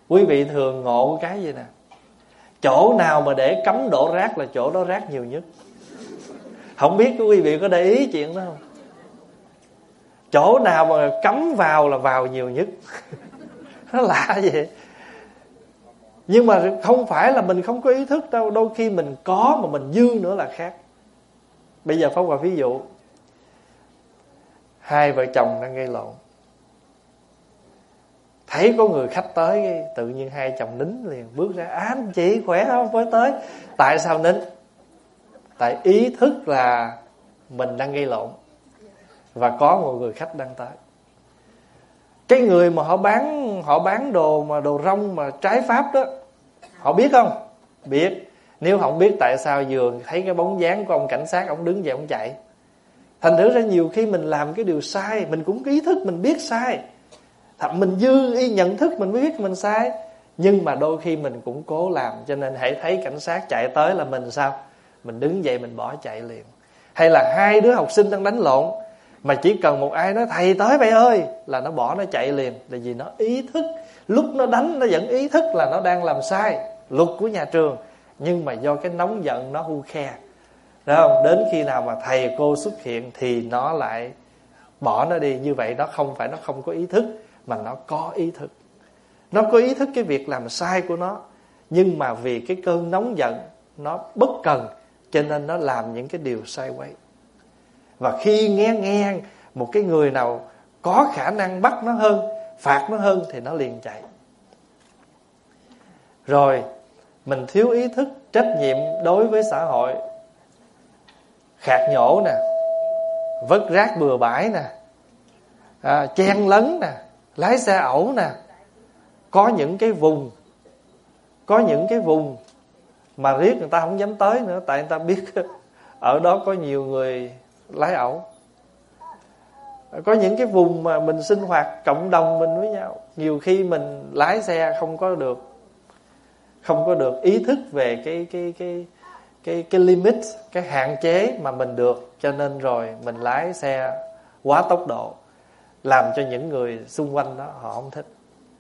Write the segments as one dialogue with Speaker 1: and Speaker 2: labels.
Speaker 1: Quý vị thường ngộ cái gì nè, chỗ nào mà để cấm đổ rác là chỗ đó rác nhiều nhất. Không biết quý vị có để ý chuyện đó không? Chỗ nào mà cấm vào là vào nhiều nhất. Nó lạ vậy. Nhưng mà không phải là mình không có ý thức đâu. Đôi khi mình có mà mình dư nữa là khác. Bây giờ Pháp Hòa ví dụ, hai vợ chồng đang gây lộn, thấy có người khách tới, tự nhiên hai chồng nín liền, bước ra: anh chị khỏe không, mới tới. Tại sao nín? Tại ý thức là mình đang gây lộn và có một người khách đang tới. Cái người mà họ bán đồ mà đồ rong mà trái pháp đó, họ biết không? Biết. Nếu không biết tại sao vừa thấy cái bóng dáng của ông cảnh sát, ông đứng dậy ông chạy. Thành thử ra nhiều khi mình làm cái điều sai, mình cũng có ý thức mình biết sai, mình dư ý nhận thức mình mới biết mình sai, nhưng mà đôi khi mình cũng cố làm. Cho nên hãy thấy cảnh sát chạy tới là mình sao? Mình đứng dậy mình bỏ chạy liền. Hay là hai đứa học sinh đang đánh lộn, mà chỉ cần một ai nói thầy tới vậy ơi là nó bỏ nó chạy liền. Là vì nó ý thức, lúc nó đánh nó vẫn ý thức là nó đang làm sai luật của nhà trường, nhưng mà do cái nóng giận nó hu khe, đúng không? Đến khi nào mà thầy cô xuất hiện thì nó lại bỏ nó đi. Như vậy nó không phải nó không có ý thức, mà nó có ý thức. Nó có ý thức cái việc làm sai của nó, nhưng mà vì cái cơn nóng giận nó bất cần, cho nên nó làm những cái điều sai quấy. Và khi nghe một cái người nào có khả năng bắt nó hơn, phạt nó hơn, thì nó liền chạy. Rồi mình thiếu ý thức trách nhiệm đối với xã hội, khạc nhổ nè, vứt rác bừa bãi nè, chen lấn nè, lái xe ẩu nè. Có những cái vùng mà riết người ta không dám tới nữa, tại người ta biết ở đó có nhiều người lái ẩu. Có những cái vùng mà mình sinh hoạt cộng đồng mình với nhau, nhiều khi mình lái xe không có được ý thức về cái limit, cái hạn chế mà mình được, cho nên rồi mình lái xe quá tốc độ, làm cho những người xung quanh đó họ không thích.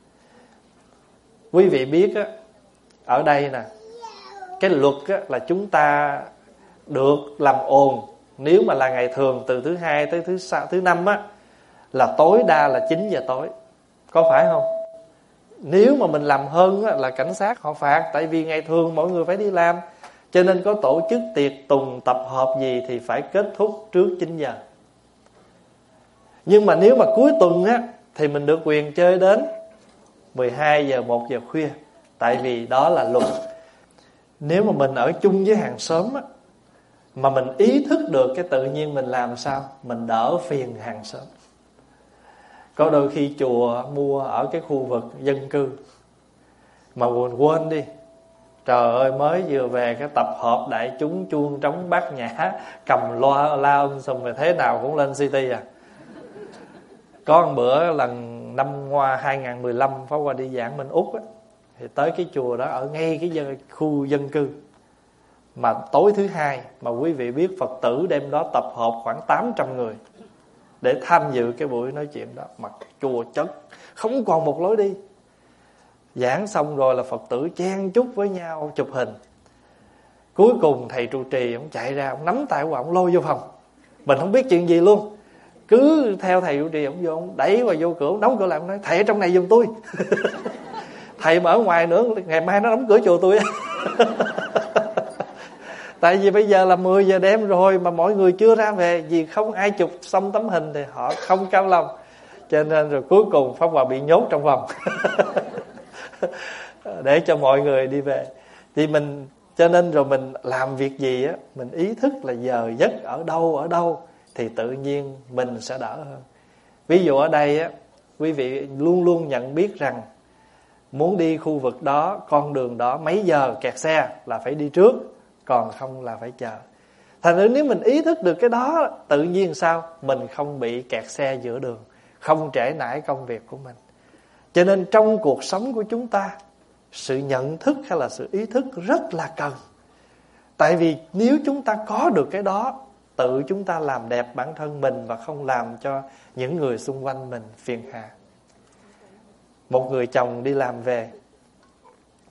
Speaker 1: Quý vị biết á, ở đây nè, cái luật á, là chúng ta được làm ồn. Nếu mà là ngày thường từ thứ hai tới thứ năm á, là tối đa là 9 giờ tối, có phải không? Nếu mà mình làm hơn á, là cảnh sát họ phạt. Tại vì ngày thường mọi người phải đi làm, cho nên có tổ chức tiệc tùng tập hợp gì thì phải kết thúc trước 9 giờ. Nhưng mà nếu mà cuối tuần á, thì mình được quyền chơi đến 12 giờ, 1 giờ khuya. Tại vì đó là luật. Nếu mà mình ở chung với hàng xóm á, mà mình ý thức được cái tự nhiên mình làm sao mình đỡ phiền hàng xóm. Có đôi khi chùa mua ở cái khu vực dân cư mà quên đi, trời ơi, mới vừa về cái tập hợp đại chúng chuông trống bát nhã, cầm loa la xong rồi thế nào cũng lên CT à. Có một bữa lần năm 2015 Pháp Hòa đi giảng bên Úc á, thì tới cái chùa đó ở ngay cái khu dân cư, mà tối thứ hai mà quý vị biết Phật tử đêm đó tập hợp khoảng 800 người để tham dự cái buổi nói chuyện đó, mà chùa chất không còn một lối đi. Giảng xong rồi là Phật tử chen chúc với nhau chụp hình. Cuối cùng thầy trụ trì ông chạy ra, ông nắm tay của ông lôi vô phòng. Mình không biết chuyện gì luôn, cứ theo thầy trụ trì, ông vô, ông đẩy vào vô cửa, ông đóng cửa lại, ông nói thầy ở trong này giùm tôi. Thầy mà ở ngoài nữa ngày mai nó đóng cửa chùa tôi. Tại vì bây giờ là 10 giờ đêm rồi mà mọi người chưa ra về, vì không ai chụp xong tấm hình thì họ không cam lòng. Cho nên rồi cuối cùng Pháp Hòa bị nhốt trong phòng để cho mọi người đi về. Thì mình, cho nên rồi mình làm việc gì á, mình ý thức là giờ giấc ở đâu thì tự nhiên mình sẽ đỡ hơn. Ví dụ ở đây á, quý vị luôn luôn nhận biết rằng muốn đi khu vực đó, con đường đó mấy giờ kẹt xe là phải đi trước, còn không là phải chờ. Thành ra nếu mình ý thức được cái đó, tự nhiên sao mình không bị kẹt xe giữa đường, không trễ nải công việc của mình. Cho nên trong cuộc sống của chúng ta, sự nhận thức hay là sự ý thức rất là cần. Tại vì nếu chúng ta có được cái đó, tự chúng ta làm đẹp bản thân mình và không làm cho những người xung quanh mình phiền hà. Một người chồng đi làm về,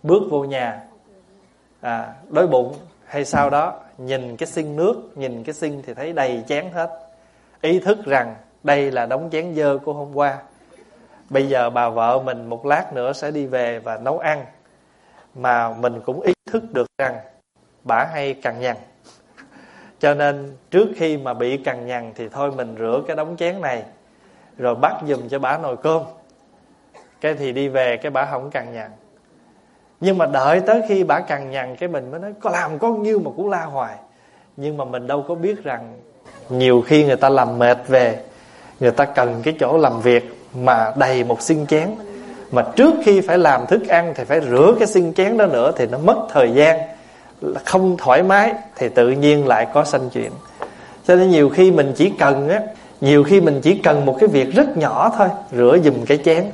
Speaker 1: bước vô nhà, đói bụng hay sau đó nhìn cái xin nước, nhìn cái xin thì thấy đầy chén hết, ý thức rằng đây là đống chén dơ của hôm qua. Bây giờ bà vợ mình một lát nữa sẽ đi về và nấu ăn, mà mình cũng ý thức được rằng bả hay cằn nhằn, cho nên trước khi mà bị cằn nhằn thì thôi mình rửa cái đống chén này rồi bắt giùm cho bả nồi cơm. Cái thì đi về cái bả không cằn nhằn. Nhưng mà đợi tới khi bả cằn nhằn cái mình mới nói có làm có nhiêu mà cũng la hoài. Nhưng mà mình đâu có biết rằng nhiều khi người ta làm mệt về, người ta cần cái chỗ làm việc mà đầy một xin chén, mà trước khi phải làm thức ăn thì phải rửa cái xin chén đó nữa, thì nó mất thời gian, không thoải mái, thì tự nhiên lại có sanh chuyện. Cho nên nhiều khi mình chỉ cần một cái việc rất nhỏ thôi, rửa giùm cái chén,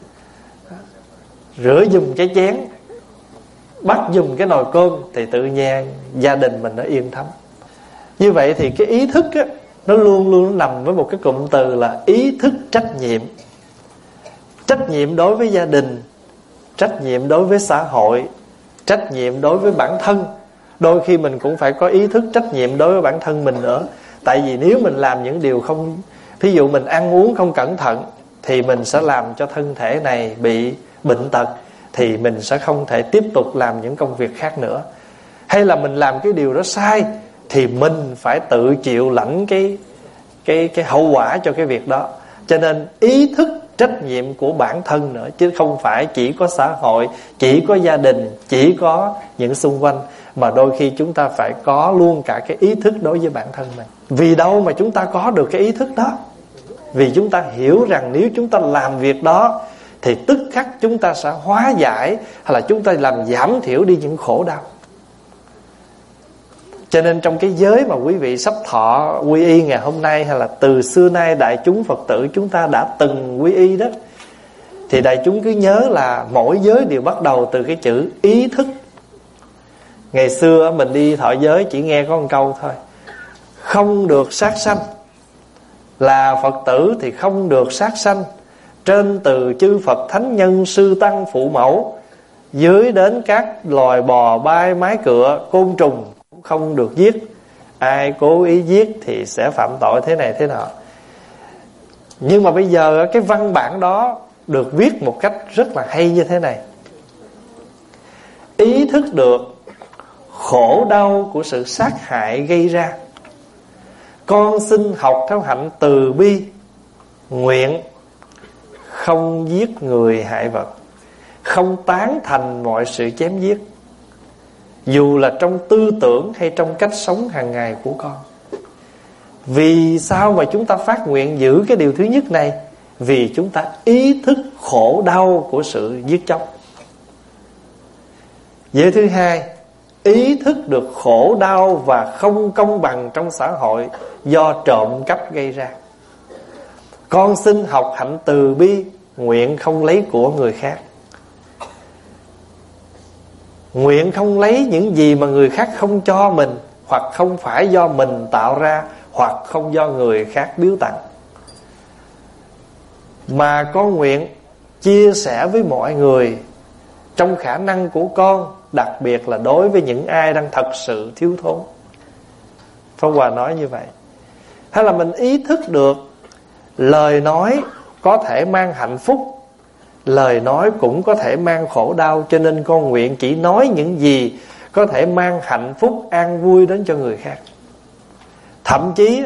Speaker 1: rửa giùm cái chén, bắt giùm cái nồi cơm, thì tự nhiên gia đình mình nó yên thấm. Như vậy thì cái ý thức á, nó luôn luôn nằm với một cái cụm từ là ý thức trách nhiệm. Trách nhiệm đối với gia đình, trách nhiệm đối với xã hội, trách nhiệm đối với bản thân. Đôi khi mình cũng phải có ý thức trách nhiệm đối với bản thân mình nữa. Tại vì nếu mình làm những điều không, ví dụ mình ăn uống không cẩn thận, thì mình sẽ làm cho thân thể này bị bệnh tật, thì mình sẽ không thể tiếp tục làm những công việc khác nữa. Hay là mình làm cái điều đó sai, thì mình phải tự chịu lãnh cái hậu quả cho cái việc đó. Cho nên ý thức trách nhiệm của bản thân nữa, chứ không phải chỉ có xã hội, chỉ có gia đình, chỉ có những xung quanh, mà đôi khi chúng ta phải có luôn cả cái ý thức đối với bản thân mình. Vì đâu mà chúng ta có được cái ý thức đó? Vì chúng ta hiểu rằng nếu chúng ta làm việc đó thì tức khắc chúng ta sẽ hóa giải, hay là chúng ta làm giảm thiểu đi những khổ đau. Cho nên trong cái giới mà quý vị sắp thọ quy y ngày hôm nay, hay là từ xưa nay đại chúng Phật tử chúng ta đã từng quy y đó, thì đại chúng cứ nhớ là mỗi giới đều bắt đầu từ cái chữ ý thức. Ngày xưa mình đi thọ giới chỉ nghe có một câu thôi: không được sát sanh. Là Phật tử thì không được sát sanh, trên từ chư Phật thánh nhân sư tăng phụ mẫu, dưới đến các loài bò bay mái cựa côn trùng cũng không được giết. Ai cố ý giết thì sẽ phạm tội thế này thế nọ. Nhưng mà bây giờ cái văn bản đó được viết một cách rất là hay như thế này: ý thức được khổ đau của sự sát hại gây ra, con xin học theo hạnh từ bi, nguyện không giết người hại vật, không tán thành mọi sự chém giết, dù là trong tư tưởng hay trong cách sống hàng ngày của con. Vì sao mà chúng ta phát nguyện giữ cái điều thứ nhất này? Vì chúng ta ý thức khổ đau của sự giết chóc. Giới thứ hai, ý thức được khổ đau và không công bằng trong xã hội do trộm cắp gây ra. Con xin học hạnh từ bi, nguyện không lấy của người khác. Nguyện không lấy những gì mà người khác không cho mình, hoặc không phải do mình tạo ra, hoặc không do người khác biếu tặng, mà con nguyện chia sẻ với mọi người trong khả năng của con, đặc biệt là đối với những ai đang thật sự thiếu thốn. Pháp Hòa nói như vậy. Hay là mình ý thức được lời nói có thể mang hạnh phúc, lời nói cũng có thể mang khổ đau, cho nên con nguyện chỉ nói những gì có thể mang hạnh phúc, an vui đến cho người khác. Thậm chí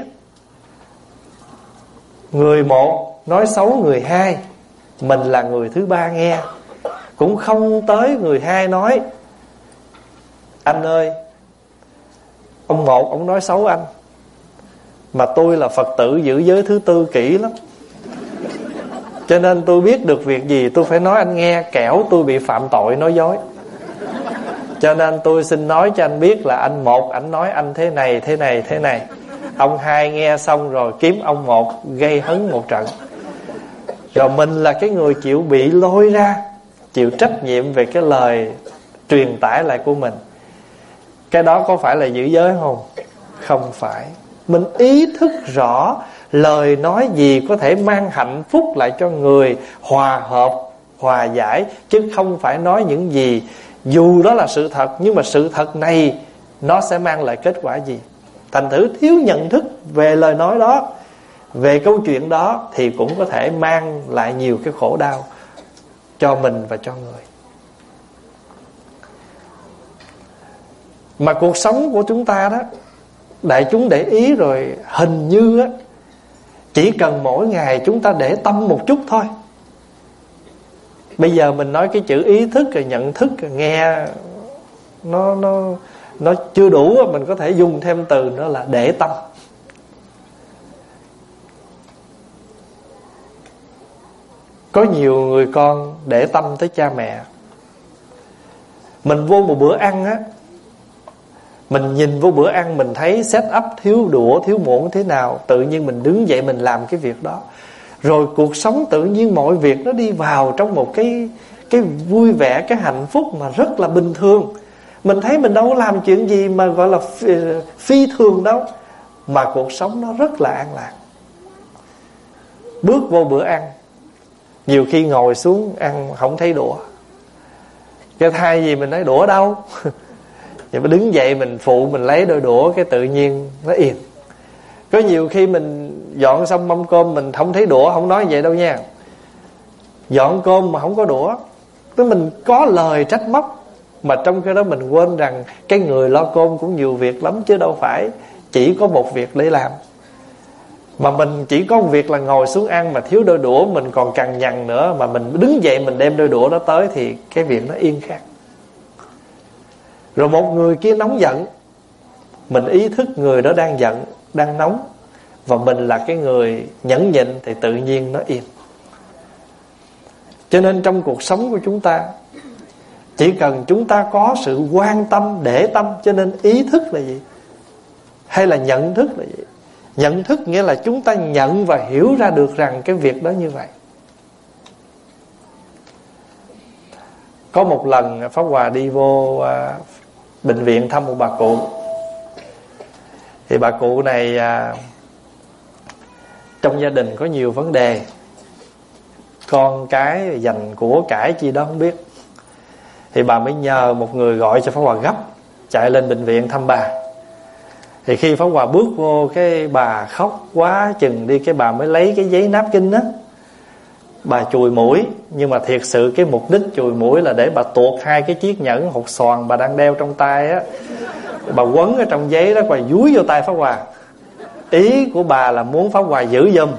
Speaker 1: người một nói xấu người hai, mình là người thứ ba nghe, cũng không tới người hai nói: anh ơi, ông một ông nói xấu anh, mà tôi là Phật tử giữ giới thứ tư kỹ lắm, cho nên tôi biết được việc gì tôi phải nói anh nghe, kẻo tôi bị phạm tội nói dối. Cho nên tôi xin nói cho anh biết là anh một ảnh nói anh thế này thế này thế này. Ông hai nghe xong rồi kiếm ông một gây hấn một trận. Rồi mình là cái người chịu bị lôi ra, chịu trách nhiệm về cái lời truyền tải lại của mình. Cái đó có phải là giữ giới không? Không phải. Mình ý thức rõ lời nói gì có thể mang hạnh phúc lại cho người, hòa hợp, hòa giải, chứ không phải nói những gì Dù đó là sự thật, nhưng mà sự thật này nó sẽ mang lại kết quả gì? Thành thử thiếu nhận thức về lời nói đó, về câu chuyện đó, thì cũng có thể mang lại nhiều cái khổ đau cho mình và cho người. Mà cuộc sống của chúng ta đó, đại chúng để ý rồi, hình như á, chỉ cần mỗi ngày chúng ta để tâm một chút thôi. Bây giờ mình nói cái chữ ý thức rồi nhận thức rồi, nghe nó chưa đủ, mình có thể dùng thêm từ nữa là để tâm. Có nhiều người con để tâm tới cha mẹ. Mình vô một bữa ăn á, mình nhìn vô bữa ăn, mình thấy set up thiếu đũa, thiếu muỗng thế nào, tự nhiên mình đứng dậy mình làm cái việc đó. Rồi cuộc sống tự nhiên mọi việc nó đi vào trong một cái vui vẻ, cái hạnh phúc mà rất là bình thường. Mình thấy mình đâu có làm chuyện gì mà gọi là phi thường đâu, mà cuộc sống nó rất là an lạc. Bước vô bữa ăn, nhiều khi ngồi xuống ăn không thấy đũa, cái thay gì mình nói đũa đâu vậy mà đứng dậy mình phụ, mình lấy đôi đũa, cái tự nhiên nó yên. Có nhiều khi mình dọn xong mâm cơm mình không thấy đũa, không nói vậy đâu nha. Dọn cơm mà không có đũa, tức mình có lời trách móc, mà trong khi đó mình quên rằng cái người lo cơm cũng nhiều việc lắm, chứ đâu phải chỉ có một việc để làm. Mà mình chỉ có một việc là ngồi xuống ăn, mà thiếu đôi đũa mình còn cằn nhằn nữa, mà mình đứng dậy mình đem đôi đũa đó tới thì cái việc nó yên khác. Rồi một người kia nóng giận, mình ý thức người đó đang giận, đang nóng, và mình là cái người nhẫn nhịn, thì tự nhiên nó yên. Cho nên trong cuộc sống của chúng ta, chỉ cần chúng ta có sự quan tâm, để tâm. Cho nên ý thức là gì? Hay là nhận thức là gì? Nhận thức nghĩa là chúng ta nhận và hiểu ra được rằng cái việc đó như vậy. Có một lần Pháp Hòa đi vô bệnh viện thăm một bà cụ. Thì bà cụ này trong gia đình có nhiều vấn đề, con cái dành của cải chi đó không biết. Thì bà mới nhờ một người gọi cho Pháp Hòa gấp, chạy lên bệnh viện thăm bà. Thì khi Pháp Hòa bước vô, cái bà khóc quá chừng đi, cái bà mới lấy cái giấy napkin á, bà chùi mũi. Nhưng mà thiệt sự cái mục đích chùi mũi là để bà tuột hai cái chiếc nhẫn hột xoàn bà đang đeo trong tay á, bà quấn ở trong giấy đó, bà dúi vô tay Pháp Hòa. Ý của bà là muốn Pháp Hòa giữ giùm.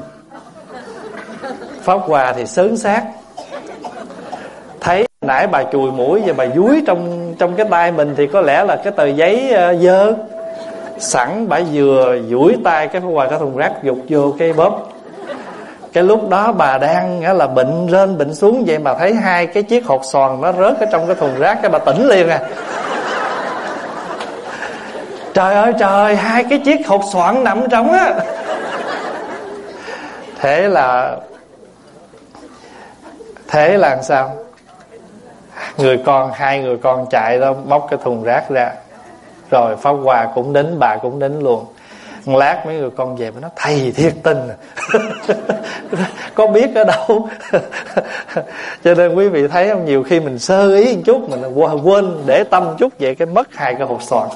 Speaker 1: Pháp Hòa thì sớn xác, thấy nãy bà chùi mũi và bà dúi trong cái tay mình thì có lẽ là cái tờ giấy dơ. Sẵn bà vừa duỗi tay, cái Pháp Hòa cái thùng rác dục vô cái bóp. Cái lúc đó bà đang là bệnh lên bệnh xuống, vậy mà thấy hai cái chiếc hột xoàn nó rớt ở trong cái thùng rác, cái bà tỉnh liền à. Trời ơi trời, hai cái chiếc hột xoàn nằm trong á. Thế là làm sao? Hai người con chạy ra bóc cái thùng rác ra. Rồi Pháp Hòa cũng đến, bà cũng đến luôn. Một lát mấy người con về mới nói thầy thiệt tình có biết ở đâu. Cho nên quý vị thấy không, nhiều khi mình sơ ý một chút, mình quên để tâm chút vậy, cái mất hai cái hột xoàn.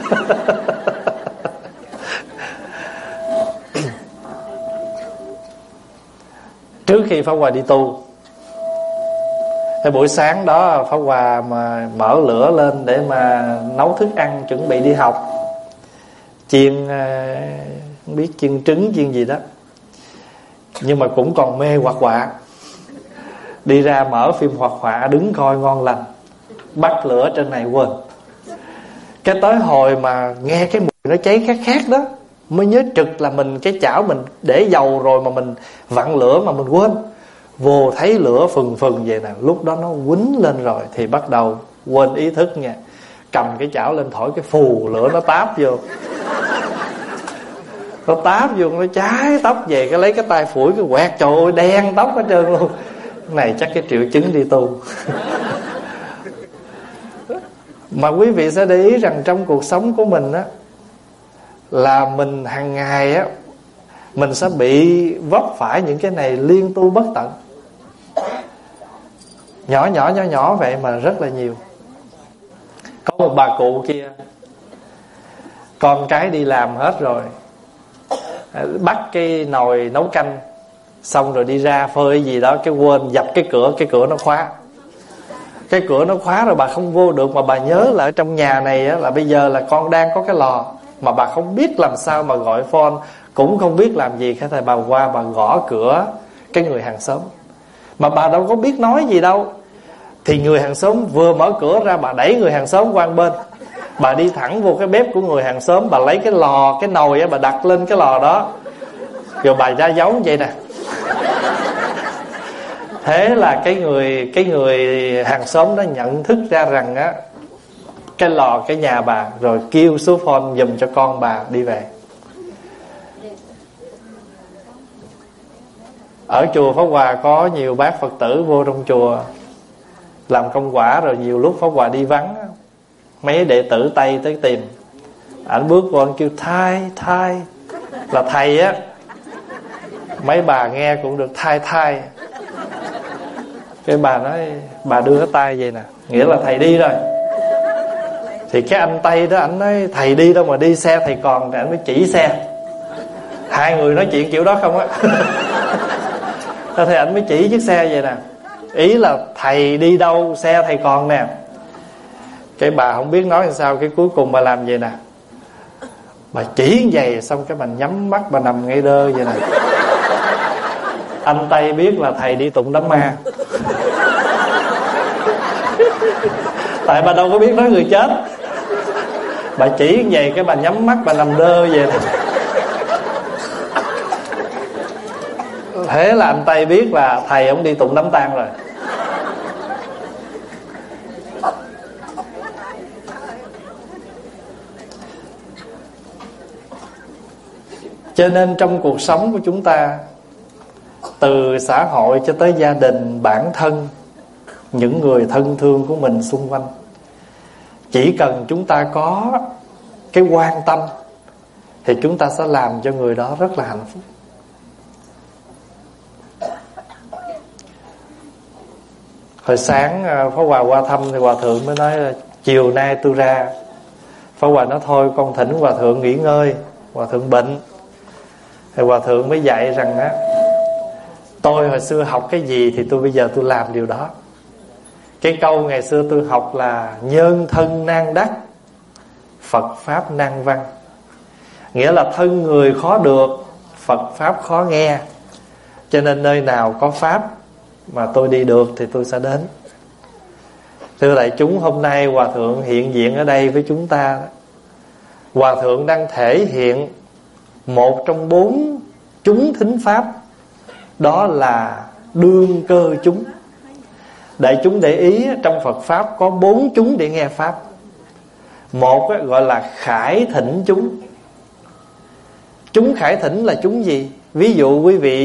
Speaker 1: Trước khi Pháp Hòa đi tu, cái buổi sáng đó Pháp Hòa mà mở lửa lên để mà nấu thức ăn chuẩn bị đi học, chiên không biết chiên trứng chiên gì đó, nhưng mà cũng còn mê hoạt họa. Đi ra mở phim hoạt họa đứng coi ngon lành, bắt lửa trên này quên. Cái tới hồi mà nghe cái mùi nó cháy khét khét đó, mới nhớ trực là mình cái chảo mình để dầu rồi mà mình vặn lửa mà mình quên. Vô thấy lửa phừng phừng vậy nè, lúc đó nó quýnh lên rồi thì bắt đầu quên ý thức nha. Cầm cái chảo lên thổi cái phù, lửa nó táp vô. Nó táp vô, nó cháy tóc về, cái lấy cái tay phủi cái quẹt, trời ơi đen tóc hết trơn luôn. Này chắc cái triệu chứng đi tu. Mà quý vị sẽ để ý rằng trong cuộc sống của mình á, là mình hàng ngày á, mình sẽ bị vấp phải những cái này liên tu bất tận. Nhỏ vậy mà rất là nhiều. Có một bà cụ kia, con cái đi làm hết rồi, bắt cái nồi nấu canh, xong rồi đi ra phơi gì đó, cái quên dập cái cửa nó khóa. Cái cửa nó khóa rồi bà không vô được. Mà bà nhớ là ở trong nhà này á, là bây giờ là con đang có cái lò, mà bà không biết làm sao mà gọi phone, cũng không biết làm gì. Cái thời bà qua bà gõ cửa cái người hàng xóm, mà bà đâu có biết nói gì đâu. Thì người hàng xóm vừa mở cửa ra, bà đẩy người hàng xóm qua bên, bà đi thẳng vô cái bếp của người hàng xóm, bà lấy cái lò, cái nồi á, bà đặt lên cái lò đó, rồi bà ra dấu vậy nè. Thế là cái người hàng xóm đó nhận thức ra rằng á, cái lò cái nhà bà, rồi kêu số phone giùm cho con bà đi về. Ở chùa Pháp Hòa có nhiều bác Phật tử vô trong chùa làm công quả, rồi nhiều lúc Pháp Hòa đi vắng, mấy đệ tử Tây tới tìm. Ảnh bước vô, anh kêu thai là thầy á. Mấy bà nghe cũng được thai. Cái bà nói, bà đưa cái tay vậy nè, nghĩa là thầy đi rồi. Thì cái anh Tây đó, ảnh nói thầy đi đâu mà đi, xe thầy còn. Thì ảnh mới chỉ xe. Hai người nói chuyện kiểu đó không á. Thì ảnh mới chỉ chiếc xe vậy nè, ý là thầy đi đâu, xe thầy còn nè. Cái bà không biết nói làm sao, cái cuối cùng bà làm vậy nè, bà chỉ vậy, xong cái bà nhắm mắt, bà nằm ngay đơ vậy nè. Anh Tây biết là thầy đi tụng đám ma. Tại bà đâu có biết nói người chết. Bà chỉ vậy, cái bà nhắm mắt, bà nằm đơ vậy nè. Thế là anh Tây biết là thầy ông đi tụng đám tang rồi. Cho nên trong cuộc sống của chúng ta, từ xã hội cho tới gia đình, bản thân, những người thân thương của mình xung quanh, chỉ cần chúng ta có cái quan tâm thì chúng ta sẽ làm cho người đó rất là hạnh phúc. Hồi sáng Pháp Hòa qua thăm thì Hòa Thượng mới nói là chiều nay tôi ra. Pháp Hòa nói thôi con thỉnh Hòa Thượng nghỉ ngơi, Hòa Thượng bệnh. Thì Hòa Thượng mới dạy rằng á, tôi hồi xưa học cái gì thì tôi bây giờ tôi làm điều đó. Cái câu ngày xưa tôi học là nhân thân nan đắc, Phật Pháp nan văn. Nghĩa là thân người khó được, Phật Pháp khó nghe. Cho nên nơi nào có Pháp mà tôi đi được thì tôi sẽ đến. Thưa đại chúng, hôm nay Hòa Thượng hiện diện ở đây với chúng ta. Hòa Thượng đang thể hiện một trong 4 chúng thính Pháp, đó là đương cơ chúng. Đại chúng để ý, trong Phật Pháp có 4 chúng để nghe Pháp. Một gọi là khải thỉnh chúng. Chúng khải thỉnh là chúng gì? Ví dụ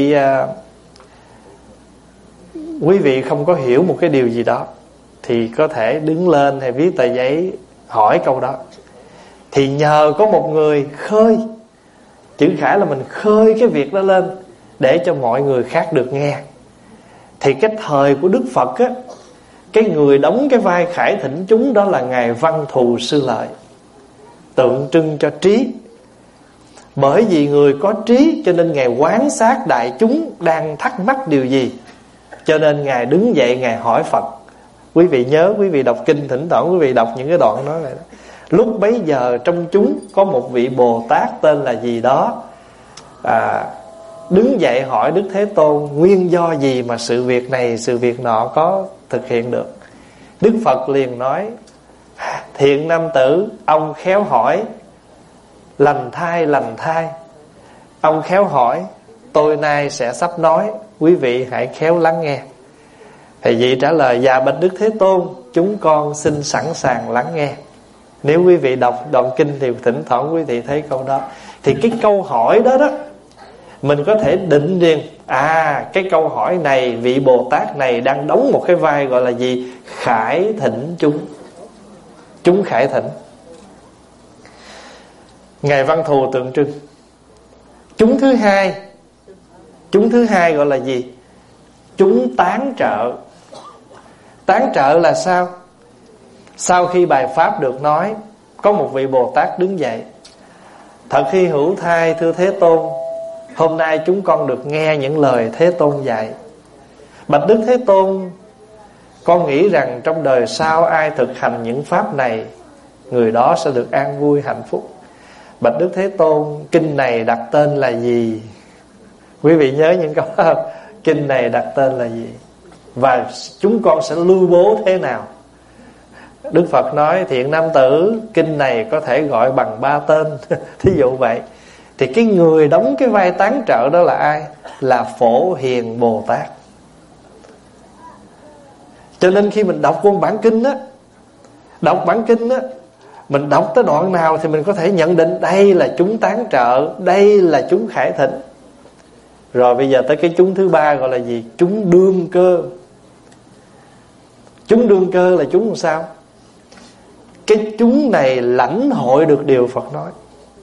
Speaker 1: quý vị không có hiểu một cái điều gì đó thì có thể đứng lên hay viết tờ giấy hỏi câu đó. Thì nhờ có một người khơi, chữ khải là mình khơi cái việc đó lên để cho mọi người khác được nghe. Thì cái thời của Đức Phật á, cái người đóng cái vai khải thỉnh chúng đó là Ngài Văn Thù Sư Lợi, tượng trưng cho trí. Bởi vì người có trí cho nên Ngài quan sát đại chúng đang thắc mắc điều gì, cho nên Ngài đứng dậy Ngài hỏi Phật. Quý vị nhớ, quý vị đọc kinh thỉnh thoảng quý vị đọc những cái đoạn nói này đó. Lúc bấy giờ trong chúng có một vị Bồ Tát tên là gì đó, đứng dậy hỏi Đức Thế Tôn nguyên do gì mà sự việc này sự việc nọ có thực hiện được. Đức Phật liền nói: thiện nam tử, ông khéo hỏi. Lành thai, ông khéo hỏi. Tôi nay sẽ sắp nói, quý vị hãy khéo lắng nghe. Thì vị trả lời: dạ bạch Đức Thế Tôn, chúng con xin sẵn sàng lắng nghe. Nếu quý vị đọc đoạn kinh thì thỉnh thoảng quý vị thấy câu đó. Thì cái câu hỏi đó đó, mình có thể định liền, cái câu hỏi này, vị Bồ Tát này đang đóng một cái vai gọi là gì? Khải thỉnh chúng. Chúng khải thỉnh. Ngài Văn Thù tượng trưng. Chúng thứ hai gọi là gì? Chúng tán trợ. Tán trợ là sao? Sau khi bài pháp được nói, có một vị Bồ Tát đứng dậy: thật hy hữu thay thưa Thế Tôn, hôm nay chúng con được nghe những lời Thế Tôn dạy. Bạch Đức Thế Tôn, con nghĩ rằng trong đời sau ai thực hành những pháp này, người đó sẽ được an vui hạnh phúc. Bạch Đức Thế Tôn, kinh này đặt tên là gì? Quý vị nhớ những câu đó không? Kinh này đặt tên là gì? Và chúng con sẽ lưu bố thế nào? Đức Phật nói: thiện nam tử, kinh này có thể gọi bằng 3 tên. Thí dụ vậy. Thì cái người đóng cái vai tán trợ đó là ai? Là Phổ Hiền Bồ Tát. Cho nên khi mình đọc con bản kinh á, đọc bản kinh á, mình đọc tới đoạn nào thì mình có thể nhận định đây là chúng tán trợ, đây là chúng khải thịnh. Rồi bây giờ tới cái chúng thứ ba gọi là gì? Chúng đương cơ. Chúng đương cơ là chúng làm sao? Cái chúng này lãnh hội được điều Phật nói.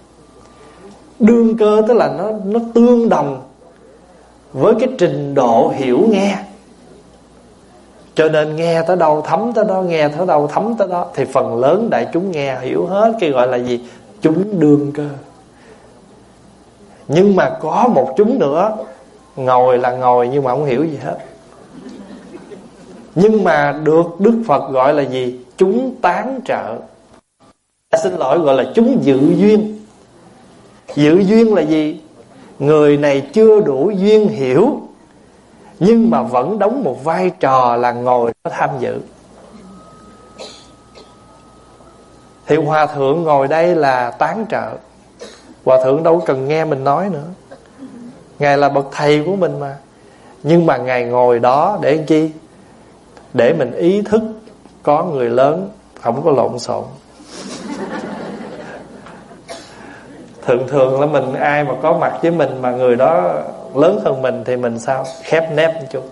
Speaker 1: Đương cơ tức là nó tương đồng với cái trình độ hiểu nghe. Cho nên nghe tới đâu thấm tới đó, nghe tới đâu thấm tới đó. Thì phần lớn đại chúng nghe hiểu hết. Cái gọi là gì? Chúng đương cơ. Nhưng mà có một chúng nữa, ngồi là ngồi nhưng mà không hiểu gì hết. Nhưng mà được Đức Phật gọi là gì? Chúng tán trợ. Xin lỗi, gọi là chúng dự duyên. Dự duyên là gì? Người này chưa đủ duyên hiểu, nhưng mà vẫn đóng một vai trò là ngồi tham dự. Thì Hòa Thượng ngồi đây là tán trợ. Hòa Thượng đâu cần nghe mình nói nữa, Ngài là bậc thầy của mình mà. Nhưng mà Ngài ngồi đó để chi? Để mình ý thức có người lớn, không có lộn xộn. Thường là mình, ai mà có mặt với mình mà người đó lớn hơn mình thì mình sao? Khép nép một chút.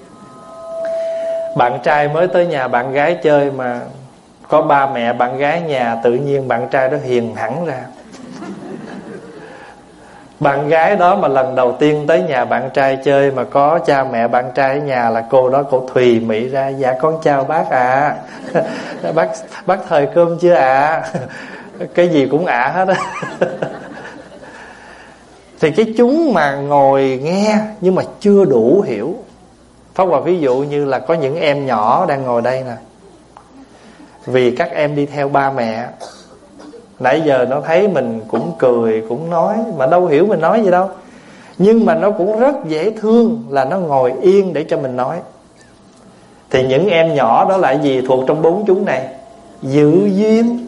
Speaker 1: Bạn trai mới tới nhà bạn gái chơi mà có ba mẹ bạn gái nhà, tự nhiên bạn trai đó hiền hẳn ra. Bạn gái đó mà lần đầu tiên tới nhà bạn trai chơi mà có cha mẹ bạn trai ở nhà là cô đó cổ thùy mị ra: dạ con chào bác ạ. Bác thời cơm chưa ạ? Cái gì cũng ạ hết á. Thì cái chúng mà ngồi nghe nhưng mà chưa đủ hiểu. Pháp Hòa ví dụ như là có những em nhỏ đang ngồi đây nè. Vì các em đi theo ba mẹ, nãy giờ nó thấy mình cũng cười, cũng nói, mà đâu hiểu mình nói gì đâu. Nhưng mà nó cũng rất dễ thương là nó ngồi yên để cho mình nói. Thì những em nhỏ đó là gì? Thuộc trong 4 chúng này? Dự duyên.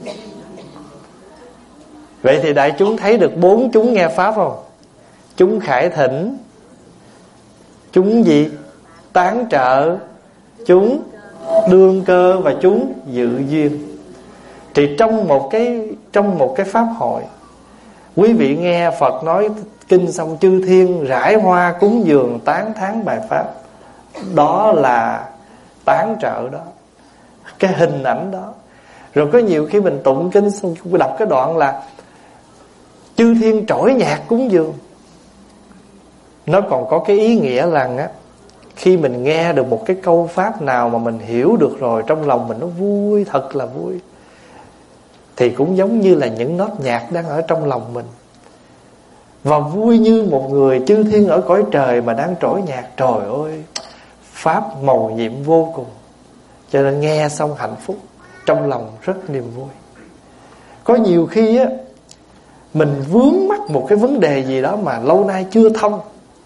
Speaker 1: Vậy thì đại chúng thấy được 4 chúng nghe Pháp không? Chúng khải thỉnh, chúng gì? Tán trợ, chúng đương cơ và chúng dự duyên. Thì trong một cái pháp hội, quý vị nghe Phật nói kinh xong, chư thiên rải hoa cúng dường tán thán bài pháp. Đó là tán trợ đó, cái hình ảnh đó. Rồi có nhiều khi mình tụng kinh xong đọc cái đoạn là chư thiên trỗi nhạc cúng dường. Nó còn có cái ý nghĩa rằng á, khi mình nghe được một cái câu pháp nào mà mình hiểu được rồi, trong lòng mình nó vui, thật là vui. Thì cũng giống như là những nốt nhạc đang ở trong lòng mình, và vui như một người chư thiên ở cõi trời mà đang trỗi nhạc. Trời ơi, pháp mầu nhiệm vô cùng. Cho nên nghe xong hạnh phúc, trong lòng rất niềm vui. Có nhiều khi á, mình vướng mắc một cái vấn đề gì đó mà lâu nay chưa thông,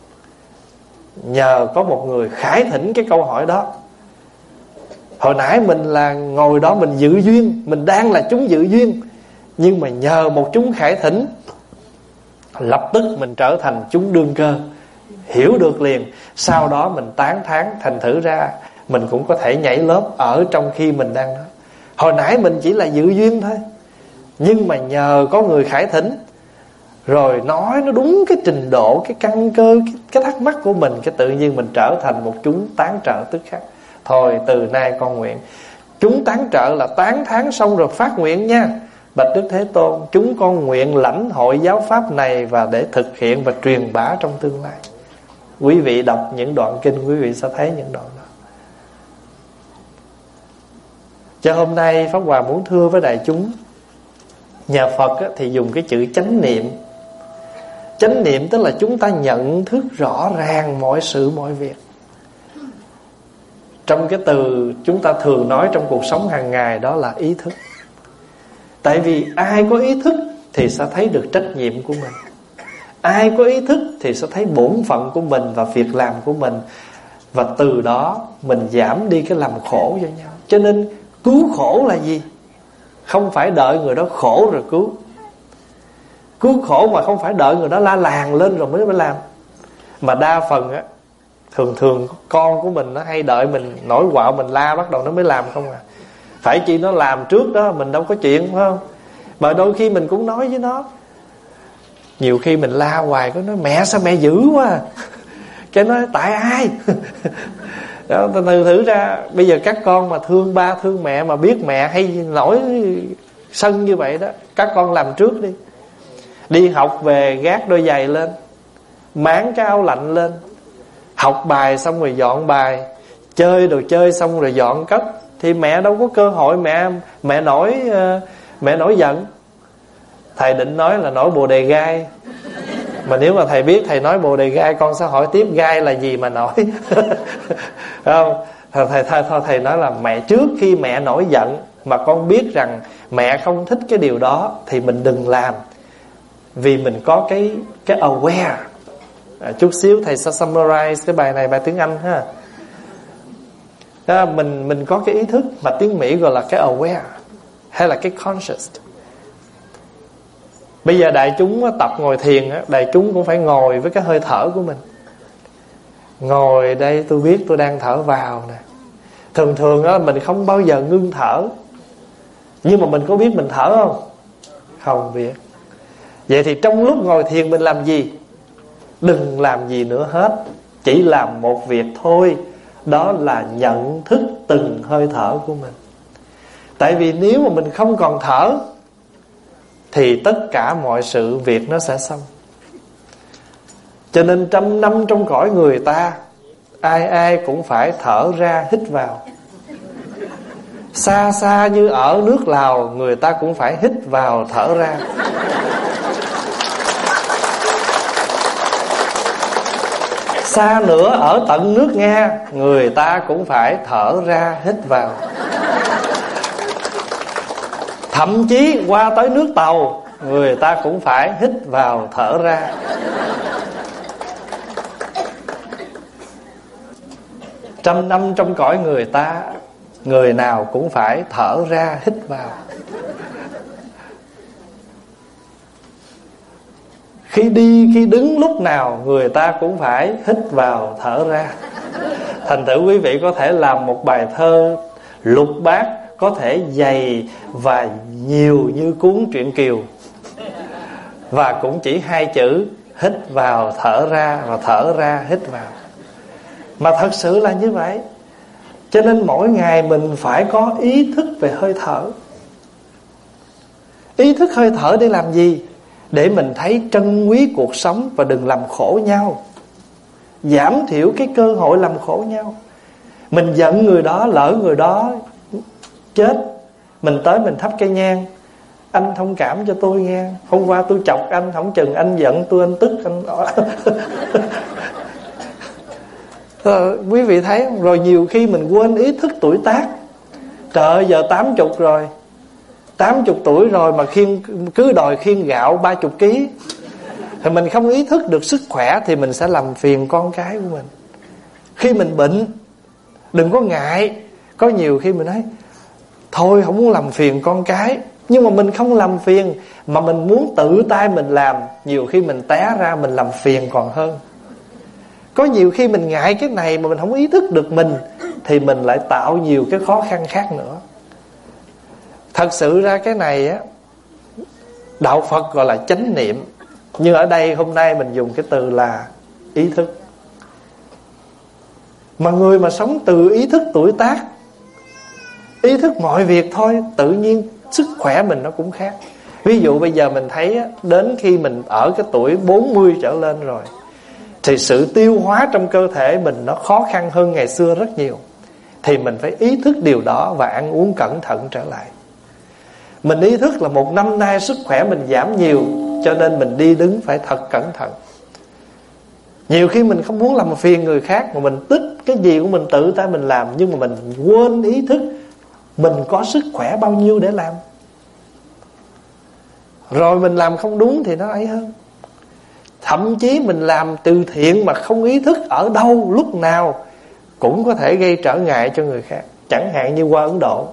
Speaker 1: nhờ có một người khải thỉnh cái câu hỏi đó. Hồi nãy mình là ngồi đó mình dự duyên, mình đang là chúng dự duyên, nhưng mà nhờ một chúng khải thỉnh, lập tức mình trở thành chúng đương cơ, hiểu được liền. Sau đó mình tán thán, thành thử ra mình cũng có thể nhảy lớp ở trong khi mình đang đó. Hồi nãy mình chỉ là dự duyên thôi, nhưng mà nhờ có người khải thỉnh, rồi nói nó đúng cái trình độ, cái căn cơ, cái thắc mắc của mình, cái tự nhiên mình trở thành một chúng tán trợ tức khắc. Thôi từ nay con nguyện. Chúng tán trợ là tán thán xong rồi phát nguyện nha. Bạch Đức Thế Tôn, chúng con nguyện lãnh hội giáo pháp này và để thực hiện và truyền bá trong tương lai. Quý vị đọc những đoạn kinh, quý vị sẽ thấy những đoạn đó. Cho hôm nay Pháp Hòa muốn thưa với đại chúng, nhà Phật thì dùng cái chữ chánh niệm. Chánh niệm tức là chúng ta nhận thức rõ ràng mọi sự mọi việc. Trong cái từ chúng ta thường nói trong cuộc sống hàng ngày đó là ý thức. Tại vì ai có ý thức thì sẽ thấy được trách nhiệm của mình. Ai có ý thức thì sẽ thấy bổn phận của mình và việc làm của mình. Và từ đó mình giảm đi cái làm khổ cho nhau. Cho nên cứu khổ là gì? Không phải đợi người đó khổ rồi cứu. Cứu khổ mà không phải đợi người đó la làng lên rồi mới làm. Mà đa phần á, thường con của mình nó hay đợi mình nổi quạo mình la bắt đầu nó mới làm không à. Phải chi nó làm trước đó mình đâu có chuyện, phải không? Mà đôi khi mình cũng nói với nó, nhiều khi mình la hoài có nói mẹ sao mẹ dữ quá. Cái nói tại ai? Đó, thử ra bây giờ các con mà thương ba thương mẹ mà biết mẹ hay nổi sân như vậy đó, các con làm trước đi. Đi học về gác đôi giày lên, máng cái áo lạnh lên, học bài xong rồi dọn bài, chơi đồ chơi xong rồi dọn cất. Thì mẹ đâu có cơ hội mẹ nổi giận. Thầy định nói là nổi bồ đề gai, mà nếu mà thầy biết thầy nói bồ đề gai, con sẽ hỏi tiếp gai là gì mà nổi. Không, thầy nói là mẹ trước khi mẹ nổi giận mà con biết rằng mẹ không thích cái điều đó thì mình đừng làm. Vì mình có cái aware. Chút xíu thầy sẽ summarize cái bài này, bài tiếng Anh ha. Đó, mình có cái ý thức mà tiếng Mỹ gọi là cái aware hay là cái conscious. Bây giờ đại chúng tập ngồi thiền, đại chúng cũng phải ngồi với cái hơi thở của mình. Ngồi đây tôi biết tôi đang thở vào nè. Thường đó mình không bao giờ ngưng thở. Nhưng mà mình có biết mình thở không? Không biết. Vậy thì trong lúc ngồi thiền mình làm gì? Đừng làm gì nữa hết. Chỉ làm một việc thôi. Đó là nhận thức từng hơi thở của mình. Tại vì nếu mà mình không còn thở thì tất cả mọi sự việc nó sẽ xong. Cho nên 100 năm trong cõi người ta, ai cũng phải thở ra hít vào. Xa xa như ở nước Lào, người ta cũng phải hít vào thở ra. Xa nữa ở tận nước Nga, người ta cũng phải thở ra hít vào. Thậm chí qua tới nước Tàu, người ta cũng phải hít vào thở ra. Trăm năm trong cõi người ta, người nào cũng phải thở ra hít vào. Khi đi khi đứng lúc nào người ta cũng phải hít vào thở ra. Thành thử quý vị có thể làm một bài thơ lục bát, có thể dày và nhiều như cuốn truyện Kiều, và cũng chỉ 2 chữ hít vào thở ra, và thở ra hít vào. Mà thật sự là như vậy. Cho nên mỗi ngày mình phải có ý thức về hơi thở. Ý thức hơi thở để làm gì? Để mình thấy trân quý cuộc sống và đừng làm khổ nhau, giảm thiểu cái cơ hội làm khổ nhau. Mình giận người đó, lỡ người đó chết, mình tới mình thắp cây nhang, anh thông cảm cho tôi nghe, hôm qua tôi chọc anh, không chừng anh giận tôi, anh tức anh. Quý vị thấy không? Rồi nhiều khi mình quên ý thức tuổi tác. Trời ơi, giờ 80 rồi, 80 tuổi rồi mà cứ đòi khiêng gạo 30 kg, thì mình không ý thức được sức khỏe thì mình sẽ làm phiền con cái của mình. Khi mình bệnh, đừng có ngại. Có nhiều khi mình nói thôi không muốn làm phiền con cái, nhưng mà mình không làm phiền mà mình muốn tự tay mình làm, nhiều khi mình té ra mình làm phiền còn hơn. Có nhiều khi mình ngại cái này mà mình không ý thức được mình, thì mình lại tạo nhiều cái khó khăn khác nữa. Thật sự ra cái này á, đạo Phật gọi là chánh niệm, nhưng ở đây hôm nay mình dùng cái từ là ý thức. Mà người mà sống từ ý thức tuổi tác, ý thức mọi việc thôi, tự nhiên sức khỏe mình nó cũng khác. Ví dụ bây giờ mình thấy á, đến khi mình ở cái tuổi 40 trở lên rồi, thì sự tiêu hóa trong cơ thể mình nó khó khăn hơn ngày xưa rất nhiều. thì mình phải ý thức điều đó và ăn uống cẩn thận trở lại. Mình ý thức là một năm nay sức khỏe mình giảm nhiều, cho nên mình đi đứng phải thật cẩn thận. Nhiều khi mình không muốn làm phiền người khác, mà mình tức cái gì của mình tự tay mình làm, nhưng mà mình quên ý thức mình có sức khỏe bao nhiêu để làm. Rồi mình làm không đúng thì nó ấy hơn. Thậm chí mình làm từ thiện mà không ý thức ở đâu lúc nào cũng có thể gây trở ngại cho người khác. Chẳng hạn như qua Ấn Độ,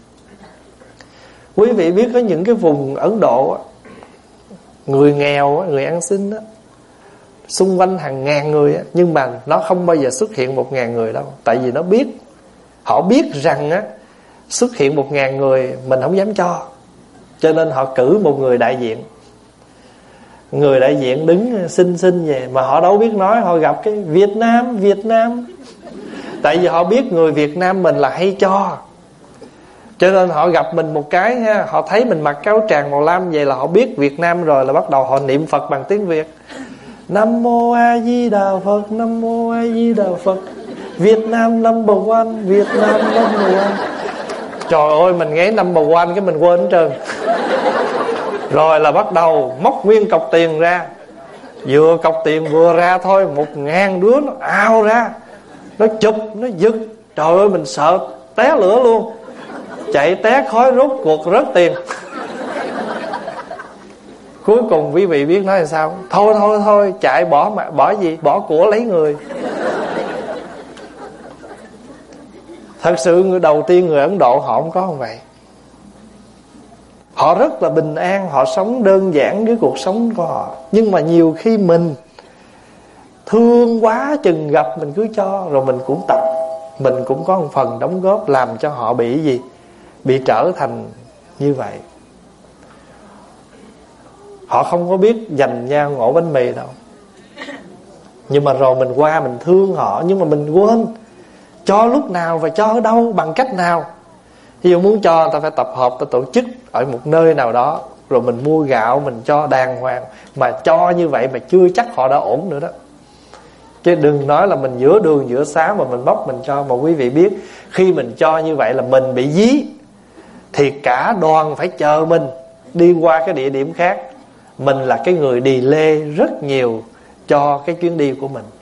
Speaker 1: quý vị biết có những cái vùng Ấn Độ, người nghèo, người ăn xin đó, xung quanh hàng ngàn người, nhưng mà nó không bao giờ xuất hiện 1.000 người đâu. Tại vì nó biết, họ biết rằng xuất hiện 1.000 người mình không dám cho nên họ cử một người đại diện. Người đại diện đứng xin về, mà họ đâu biết nói, họ gặp cái Việt Nam. Tại vì họ biết người Việt Nam mình là hay cho nên họ gặp mình một cái ha, họ thấy mình mặc cái áo tràng màu lam vậy là họ biết Việt Nam rồi, là bắt đầu họ niệm Phật bằng tiếng Việt. Nam mô A Di Đà Phật, Nam mô A Di Đà Phật, Việt Nam number one, Việt Nam number one. Trời ơi, mình nghe number one cái mình quên hết trơn. Rồi là bắt đầu móc nguyên cọc tiền ra. Vừa cọc tiền vừa ra thôi, 1.000 đứa nó ào ra, nó chụp, nó giật. Trời ơi, mình sợ té lửa luôn. Chạy té khói, rốt cuộc rớt tiền. Cuối cùng quý vị biết nói là sao? Thôi chạy, bỏ gì? Bỏ của lấy người. Thật sự người đầu tiên, người Ấn Độ họ không có như vậy. Họ rất là bình an, họ sống đơn giản với cuộc sống của họ. Nhưng mà nhiều khi mình thương quá chừng gặp mình cứ cho, rồi mình cũng tập, mình cũng có một phần đóng góp làm cho họ bị gì? Bị trở thành như vậy. Họ không có biết dành nhau ngộ bánh mì đâu. Nhưng mà rồi mình qua mình thương họ, nhưng mà mình quên cho lúc nào và cho ở đâu, bằng cách nào. Ví dụ muốn cho, ta phải tập hợp, ta tổ chức ở một nơi nào đó, rồi mình mua gạo, mình cho đàng hoàng. Mà cho như vậy mà chưa chắc họ đã ổn nữa đó. Chứ đừng nói là mình giữa đường giữa xá mà mình bóc mình cho. Mà quý vị biết, khi mình cho như vậy là mình bị dí, thì cả đoàn phải chờ mình đi qua cái địa điểm khác. Mình là cái người delay rất nhiều cho cái chuyến đi của mình.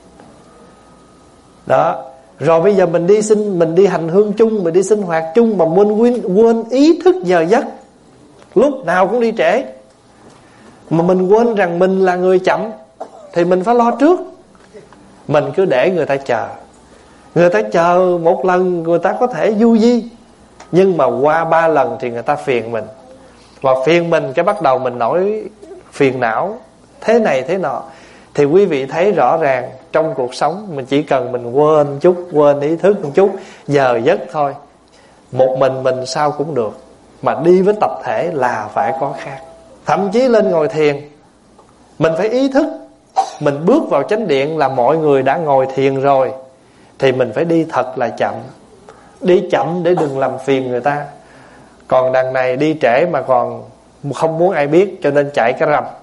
Speaker 1: Đó. Rồi bây giờ mình đi hành hương chung, mình đi sinh hoạt chung, mà quên ý thức giờ giấc, lúc nào cũng đi trễ. Mà mình quên rằng mình là người chậm, thì mình phải lo trước. Mình cứ để người ta chờ. Người ta chờ một lần người ta có thể du di, nhưng mà qua 3 lần thì người ta phiền mình. Và phiền mình cái bắt đầu mình nổi phiền não, thế này thế nọ. Thì quý vị thấy rõ ràng trong cuộc sống mình chỉ cần mình quên ý thức một chút giờ giấc thôi, một mình sao cũng được. Mà đi với tập thể là phải có khác. Thậm chí lên ngồi thiền, mình phải ý thức, mình bước vào chánh điện là mọi người đã ngồi thiền rồi, thì mình phải đi thật là chậm. Đi chậm để đừng làm phiền người ta. Còn đằng này đi trễ mà còn không muốn ai biết, cho nên chạy cái rầm,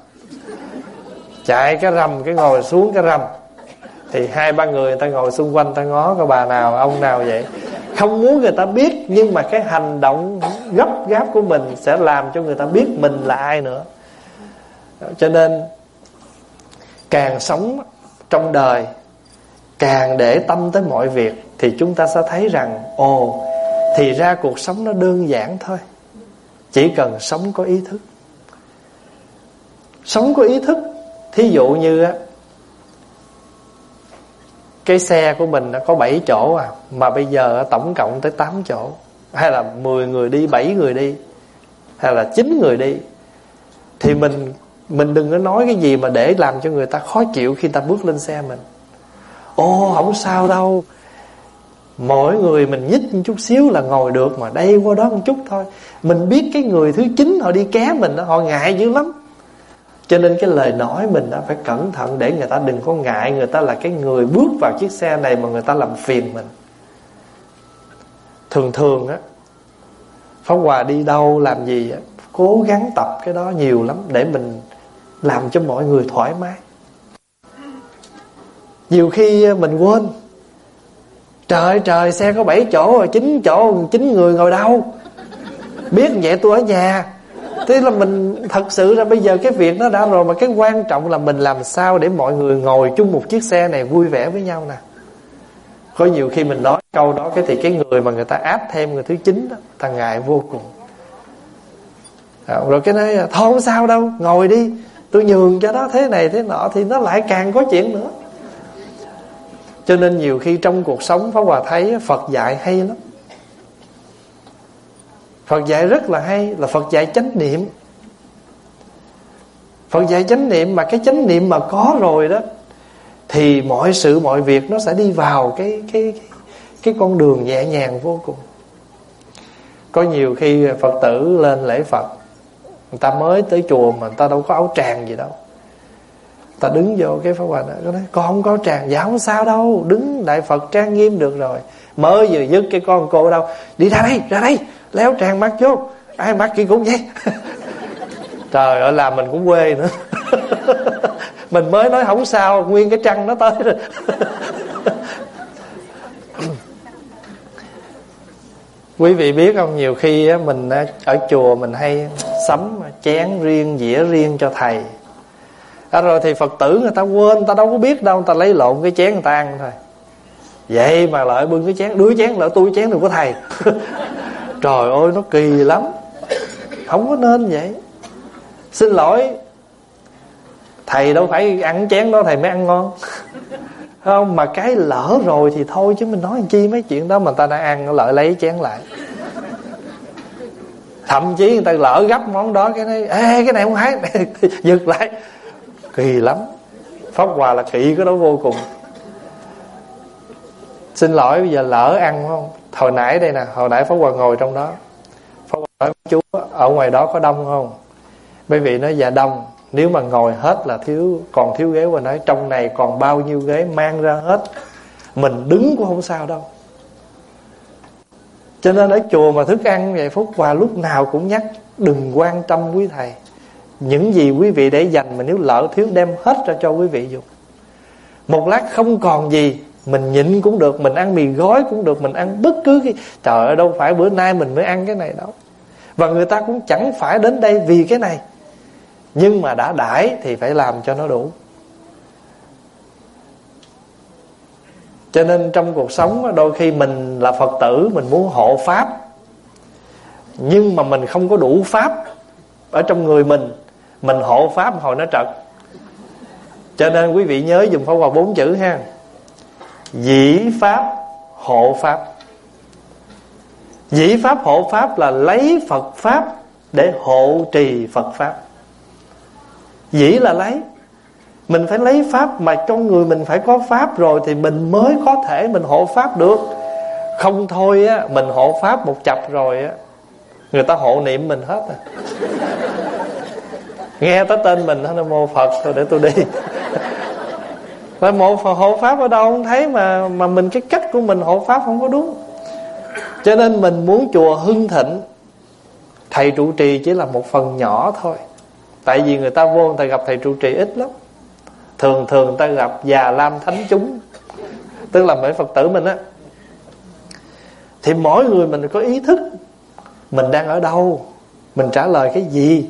Speaker 1: cái ngồi xuống cái rầm. Thì 2-3 người ta ngồi xung quanh, ta ngó có bà nào ông nào vậy, không muốn người ta biết. Nhưng mà cái hành động gấp gáp của mình sẽ làm cho người ta biết mình là ai nữa. Cho nên càng sống trong đời, càng để tâm tới mọi việc, thì chúng ta sẽ thấy rằng thì ra cuộc sống nó đơn giản thôi. Chỉ cần sống có ý thức. Sống có ý thức. Thí dụ như cái xe của mình có 7 chỗ mà bây giờ tổng cộng tới 8 chỗ, hay là 10 người đi, 7 người đi, hay là 9 người đi, thì mình đừng có nói cái gì mà để làm cho người ta khó chịu khi ta bước lên xe mình. Không sao đâu, mỗi người mình nhích một chút xíu là ngồi được, mà đây qua đó một chút thôi. Mình biết cái người thứ 9 họ đi ké mình, họ ngại dữ lắm. Cho nên cái lời nói mình phải cẩn thận, để người ta đừng có ngại. Người ta là cái người bước vào chiếc xe này mà người ta làm phiền mình. Thường Pháp Hòa đi đâu làm gì cố gắng tập cái đó nhiều lắm, để mình làm cho mọi người thoải mái. Nhiều khi mình quên, Trời xe có 7 chỗ rồi, 9 chỗ 9 người ngồi đâu. Biết vậy tôi ở nhà. Thế là mình thật sự ra bây giờ cái việc nó đã rồi, mà cái quan trọng là mình làm sao để mọi người ngồi chung một chiếc xe này vui vẻ với nhau nè. Có nhiều khi mình nói câu đó cái thì cái người mà người ta áp thêm người thứ 9 đó, ta ngại vô cùng. Rồi cái nói thôi không sao đâu, ngồi đi, tôi nhường cho đó, thế này thế nọ, thì nó lại càng có chuyện nữa. Cho nên nhiều khi trong cuộc sống Pháp Hòa thấy Phật dạy hay lắm. Phật dạy rất là hay, là Phật dạy chánh niệm. Phật dạy chánh niệm, mà cái chánh niệm mà có rồi đó thì mọi sự mọi việc nó sẽ đi vào cái con đường nhẹ nhàng vô cùng. Có nhiều khi Phật tử lên lễ Phật, người ta mới tới chùa mà người ta đâu có áo tràng gì đâu. Ta đứng vô cái Pháp Hòa nói con không có tràng. Dạ không sao đâu, đứng Đại Phật trang nghiêm được rồi. Mới vừa dứt cái con cô ở đâu, đi ra đây léo tràng mặc vô, ai mặc kia cũng vậy. Trời ơi, làm mình cũng quê nữa. Mình mới nói không sao, nguyên cái trăng nó tới rồi. Quý vị biết không, nhiều khi mình ở chùa mình hay sắm chén riêng, dĩa riêng cho thầy. Rồi thì Phật tử người ta quên, người ta đâu có biết đâu, người ta lấy lộn cái chén người ta ăn thôi. Vậy mà lại bưng cái chén, đứa chén lại tôi chén được của thầy. Trời ơi, nó kỳ lắm. Không có nên vậy. Xin lỗi, thầy đâu phải ăn chén đó thầy mới ăn ngon. Không, mà cái lỡ rồi thì thôi, chứ mình nói làm chi mấy chuyện đó. Mà người ta đã ăn, nó lại lấy chén lại. Thậm chí người ta lỡ gấp món đó, cái nói ê cái này không phải. Giật lại. Kỳ lắm. Pháp Hòa là kỵ cái đó vô cùng. Xin lỗi, bây giờ lỡ ăn không. Hồi nãy đây nè, hồi nãy Pháp Hòa ngồi trong đó. Pháp Hòa nói chú ở ngoài đó có đông không? Mấy vị nói dạ đông. Nếu mà ngồi hết là còn thiếu ghế. Và nói trong này còn bao nhiêu ghế mang ra hết. Mình đứng cũng không sao đâu. Cho nên ở chùa mà thức ăn vậy, Pháp Hòa lúc nào cũng nhắc đừng quan tâm quý thầy. Những gì quý vị để dành mà nếu lỡ thiếu đem hết ra cho quý vị dùng. Một lát không còn gì, mình nhịn cũng được, mình ăn mì gói cũng được, mình ăn bất cứ cái. Trời ơi, đâu phải bữa nay mình mới ăn cái này đâu. Và người ta cũng chẳng phải đến đây vì cái này. Nhưng mà đã đãi thì phải làm cho nó đủ. Cho nên trong cuộc sống đôi khi mình là Phật tử, mình muốn hộ Pháp, nhưng mà mình không có đủ Pháp ở trong người mình hộ Pháp hồi nó trật. Cho nên quý vị nhớ dùm Pháp Hòa 4 chữ ha: dĩ Pháp hộ Pháp. Dĩ Pháp hộ Pháp là lấy Phật Pháp để hộ trì Phật Pháp. Dĩ là lấy. Mình phải lấy Pháp, mà trong người mình phải có Pháp rồi thì mình mới có thể mình hộ Pháp được. Không thôi á, mình hộ Pháp một chập rồi á, người ta hộ niệm mình hết à. Nghe tới tên mình Nam Mô Phật thôi để tôi đi. Rồi hộ Pháp ở đâu không thấy, mà mình cái cách của mình hộ Pháp không có đúng. Cho nên mình muốn chùa hưng thịnh, thầy trụ trì chỉ là một phần nhỏ thôi. Tại vì người ta vô, người ta gặp thầy trụ trì ít lắm. Thường người ta gặp già lam thánh chúng, tức là mấy Phật tử mình á. Thì mỗi người mình có ý thức mình đang ở đâu, mình trả lời cái gì.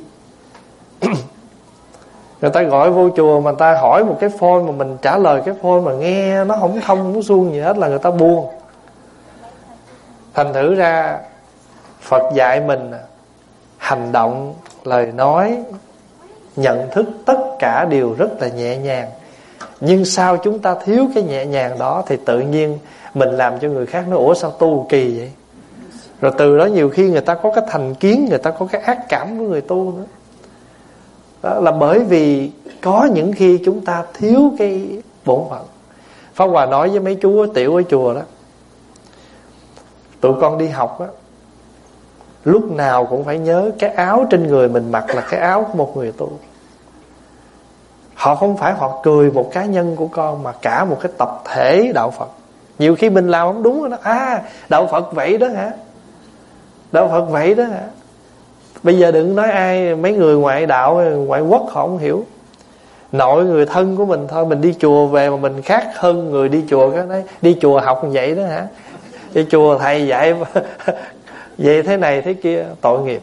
Speaker 1: Người ta gọi vô chùa mà người ta hỏi một cái phone mà mình trả lời cái phone mà nghe nó không thông không suông gì hết là người ta buồn. Thành thử ra Phật dạy mình hành động, lời nói, nhận thức, tất cả đều rất là nhẹ nhàng. Nhưng sao chúng ta thiếu cái nhẹ nhàng đó thì tự nhiên mình làm cho người khác nói ủa sao tu kỳ vậy. Rồi từ đó nhiều khi người ta có cái thành kiến, người ta có cái ác cảm với người tu nữa. Đó là bởi vì có những khi chúng ta thiếu cái bổn phận. Pháp Hòa nói với mấy chú tiểu ở chùa đó, tụi con đi học á, lúc nào cũng phải nhớ cái áo trên người mình mặc là cái áo của một người tu. Họ không phải họ cười một cá nhân của con, mà cả một cái tập thể đạo Phật. Nhiều khi mình làm không đúng rồi đó. À, đạo Phật vậy đó hả? Đạo Phật vậy đó hả? Bây giờ đừng nói ai, mấy người ngoại đạo, ngoại quốc họ không hiểu. nội người thân của mình thôi. Mình đi chùa về mà mình khác hơn người đi chùa, cái đấy đi chùa học như vậy đó hả? Đi chùa thầy dạy vậy thế này thế kia, tội nghiệp.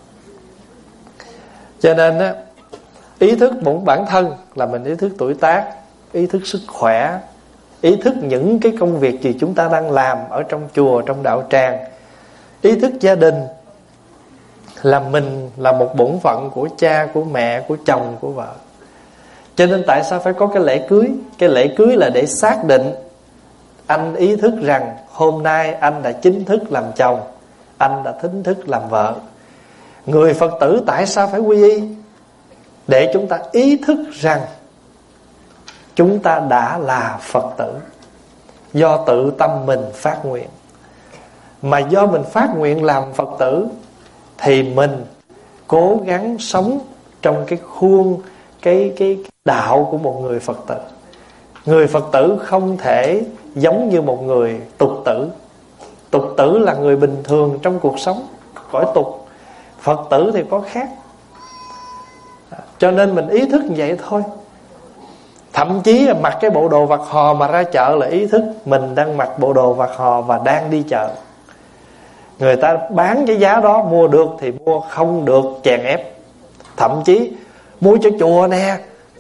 Speaker 1: Cho nên á, ý thức bản thân là mình ý thức tuổi tác, ý thức sức khỏe, ý thức những cái công việc gì chúng ta đang làm ở trong chùa, trong đạo tràng, ý thức gia đình là mình là một bổn phận của cha, của mẹ, của chồng, của vợ. Cho nên tại sao phải có cái lễ cưới? Cái lễ cưới là để xác định anh ý thức rằng hôm nay anh đã chính thức làm chồng, anh đã chính thức làm vợ. Người Phật tử tại sao phải quy y? Để chúng ta ý thức rằng chúng ta đã là Phật tử, do tự tâm mình phát nguyện. Mà do mình phát nguyện làm Phật tử thì mình cố gắng sống trong cái khuôn cái đạo của một người Phật tử. Người Phật tử không thể giống như một người tục tử. Tục tử là người bình thường trong cuộc sống cõi tục. Phật tử thì có khác. Cho nên mình ý thức như vậy thôi. Thậm chí là mặc cái bộ đồ vặt hò mà ra chợ là ý thức mình đang mặc bộ đồ vặt hò và đang đi chợ. Người ta bán cái giá đó, mua được thì mua, không được chèn ép. Thậm chí mua cho chùa nè,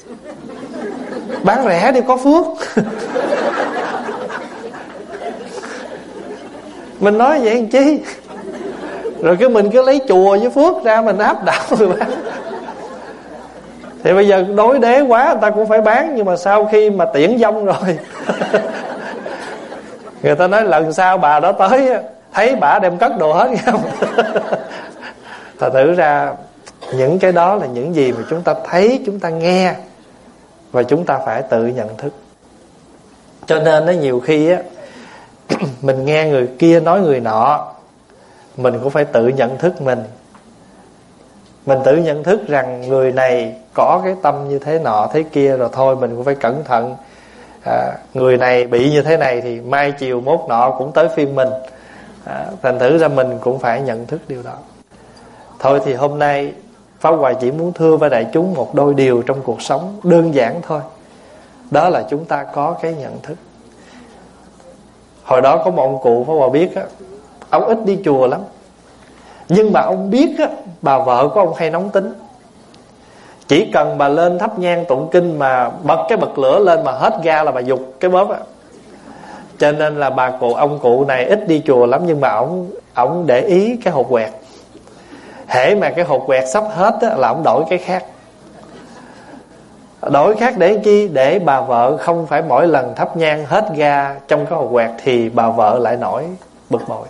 Speaker 1: bán rẻ đi có phước. Mình nói vậy làm chi? Rồi cái mình cứ lấy chùa với phước ra mình áp đảo người bán. Thì bây giờ đối đế quá người ta cũng phải bán. Nhưng mà sau khi mà tiễn vong rồi người ta nói lần sau bà đó tới thấy bà đem cất đồ hết không. Thật thử ra những cái đó là những gì mà chúng ta thấy, chúng ta nghe, và chúng ta phải tự nhận thức. Cho nên nó nhiều khi á mình nghe người kia nói người nọ, mình cũng phải tự nhận thức mình. Mình tự nhận thức rằng người này có cái tâm như thế nọ thế kia, rồi thôi mình cũng phải cẩn thận. Người này bị như thế này thì mai chiều mốt nọ cũng tới phiên mình. Thành thử ra mình cũng phải nhận thức điều đó. Thôi thì hôm nay Pháp Hòa chỉ muốn thưa với đại chúng một đôi điều trong cuộc sống đơn giản thôi. Đó là chúng ta có cái nhận thức. Hồi đó có một ông cụ Pháp Hòa biết á, ông ít đi chùa lắm, nhưng mà ông biết á, bà vợ của ông hay nóng tính. Chỉ cần bà lên thắp nhang tụng kinh mà bật cái bật lửa lên mà hết ga là bà giục cái bóp á. Cho nên là ông cụ này ít đi chùa lắm, nhưng mà ổng để ý cái hột quẹt. Hễ mà cái hột quẹt sắp hết á, là ổng đổi cái khác. Đổi khác để chi? Để bà vợ không phải mỗi lần thắp nhang hết ga trong cái hột quẹt thì bà vợ lại nổi bực bội.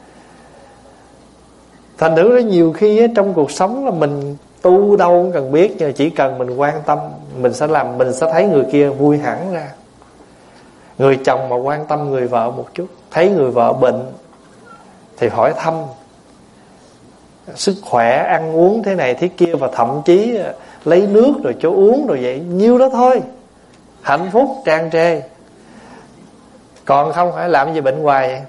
Speaker 1: Thành thử ra nhiều khi á, trong cuộc sống là mình tu đâu không cần biết, nhưng chỉ cần mình quan tâm, mình sẽ thấy người kia vui hẳn ra. Người chồng mà quan tâm người vợ một chút, thấy người vợ bệnh thì hỏi thăm sức khỏe, ăn uống thế này thế kia, và thậm chí lấy nước rồi cho uống rồi vậy, nhiêu đó thôi, hạnh phúc tràn trề. Còn không phải làm gì bệnh hoài vậy?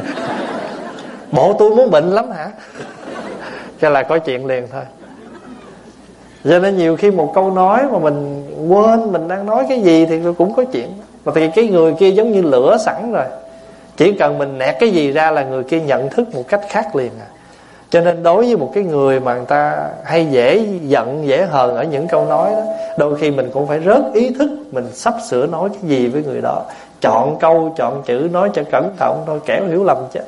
Speaker 1: Bộ tôi muốn bệnh lắm hả? Cho là có chuyện liền thôi. Cho nên nhiều khi một câu nói mà mình quên mình đang nói cái gì thì cũng có chuyện. Và thì cái người kia giống như lửa sẵn rồi, chỉ cần mình nẹt cái gì ra là người kia nhận thức một cách khác liền à. Cho nên đối với một cái người mà người ta hay dễ giận, dễ hờn ở những câu nói đó, đôi khi mình cũng phải rớt ý thức, mình sắp sửa nói cái gì với người đó, chọn câu, chọn chữ nói cho cẩn thận thôi, kẻo hiểu lầm chứ.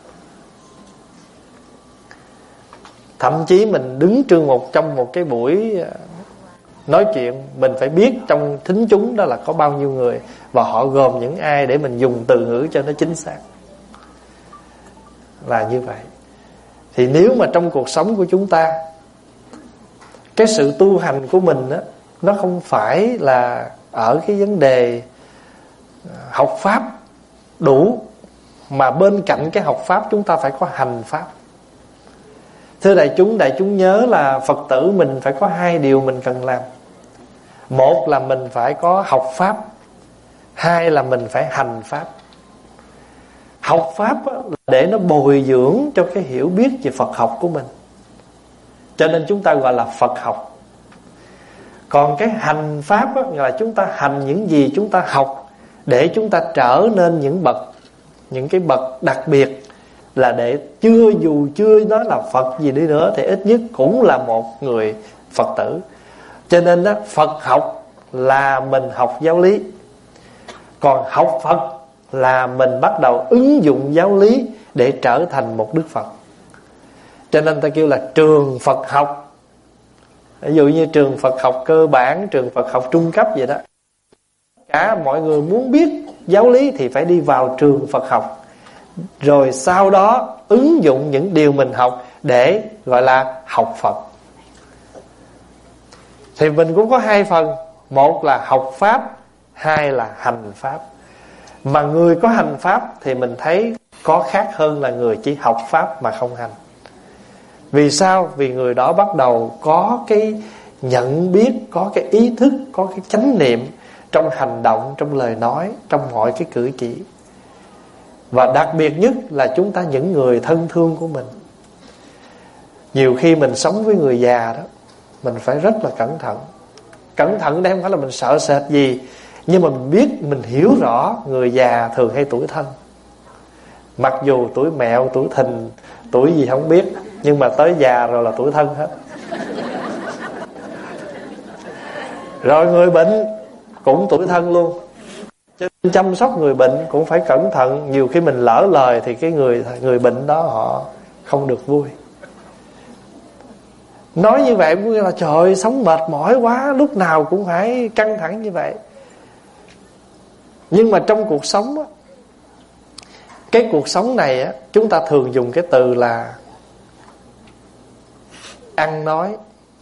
Speaker 1: Thậm chí mình đứng trong một cái buổi nói chuyện, mình phải biết trong thính chúng đó là có bao nhiêu người, và họ gồm những ai, để mình dùng từ ngữ cho nó chính xác. Là như vậy. Thì nếu mà trong cuộc sống của chúng ta, cái sự tu hành của mình á, nó không phải là ở cái vấn đề học pháp đủ, mà bên cạnh cái học pháp chúng ta phải có hành pháp. Thưa đại chúng nhớ là Phật tử mình phải có hai điều mình cần làm. Một là mình phải có học pháp, hai là mình phải hành pháp. Học pháp là để nó bồi dưỡng cho cái hiểu biết về Phật học của mình, cho nên chúng ta gọi là Phật học. Còn cái hành pháp là chúng ta hành những gì chúng ta học để chúng ta trở nên những cái bậc đặc biệt, là để dù chưa nói là Phật gì đi nữa thì ít nhất cũng là một người Phật tử. Cho nên đó, Phật học là mình học giáo lý, còn học Phật là mình bắt đầu ứng dụng giáo lý để trở thành một Đức Phật. Cho nên ta kêu là trường Phật học. Ví dụ như trường Phật học cơ bản, trường Phật học trung cấp vậy đó. Cả mọi người muốn biết giáo lý thì phải đi vào trường Phật học, rồi sau đó ứng dụng những điều mình học để gọi là học Phật. Thì mình cũng có hai phần, một là học Pháp, hai là hành Pháp. Mà người có hành Pháp thì mình thấy có khác hơn là người chỉ học Pháp mà không hành. Vì sao? Vì người đó bắt đầu có cái nhận biết, có cái ý thức, có cái chánh niệm trong hành động, trong lời nói, trong mọi cái cử chỉ. Và đặc biệt nhất là chúng ta những người thân thương của mình. Nhiều khi mình sống với người già đó, mình phải rất là cẩn thận. Cẩn thận đây không phải là mình sợ sệt gì, nhưng mà mình biết, mình hiểu rõ người già thường hay tuổi thân. Mặc dù tuổi mẹo, tuổi thìn, tuổi gì không biết, nhưng mà tới già rồi là tuổi thân hết. Rồi người bệnh cũng tuổi thân luôn. Cho nên chăm sóc người bệnh cũng phải cẩn thận. Nhiều khi mình lỡ lời thì cái người bệnh đó họ không được vui. Nói như vậy cũng là trời ơi, sống mệt mỏi quá, lúc nào cũng phải căng thẳng như vậy. Nhưng mà trong cuộc sống á, cái cuộc sống này á, chúng ta thường dùng cái từ là ăn nói,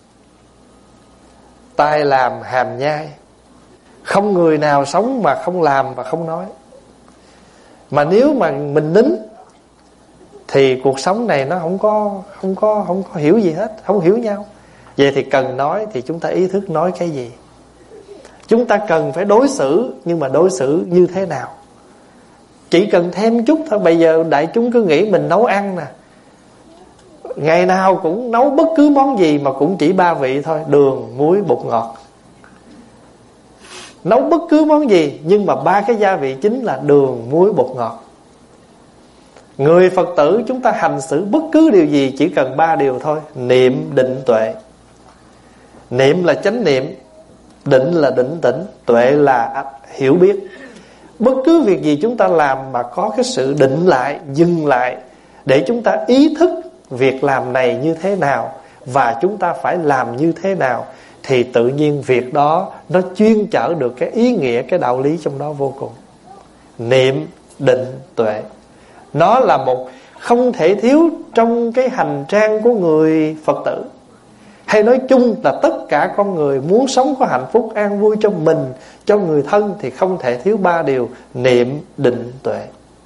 Speaker 1: tai làm hàm nhai. Không người nào sống mà không làm và không nói. Mà nếu mà mình nín thì cuộc sống này nó không có hiểu gì hết, không hiểu nhau. Vậy thì cần nói thì chúng ta ý thức nói cái gì. Chúng ta cần phải đối xử, nhưng mà đối xử như thế nào. Chỉ cần thêm chút thôi. Bây giờ đại chúng cứ nghĩ mình nấu ăn nè, ngày nào cũng nấu bất cứ món gì mà cũng chỉ 3 vị thôi: đường, muối, bột ngọt. Nấu bất cứ món gì nhưng mà 3 cái gia vị chính là đường, muối, bột ngọt. Người Phật tử chúng ta hành xử bất cứ điều gì chỉ cần 3 điều thôi: niệm, định, tuệ. Niệm là chánh niệm, định là định tĩnh, tuệ là hiểu biết. Bất cứ việc gì chúng ta làm mà có cái sự định lại, dừng lại, để chúng ta ý thức việc làm này như thế nào và chúng ta phải làm như thế nào, thì tự nhiên việc đó nó chuyên chở được cái ý nghĩa, cái đạo lý trong đó vô cùng. Niệm, định, tuệ, nó là một không thể thiếu trong cái hành trang của người Phật tử. Hay nói chung là tất cả con người muốn sống có hạnh phúc an vui cho mình, cho người thân, thì không thể thiếu 3 điều: niệm, định, tuệ.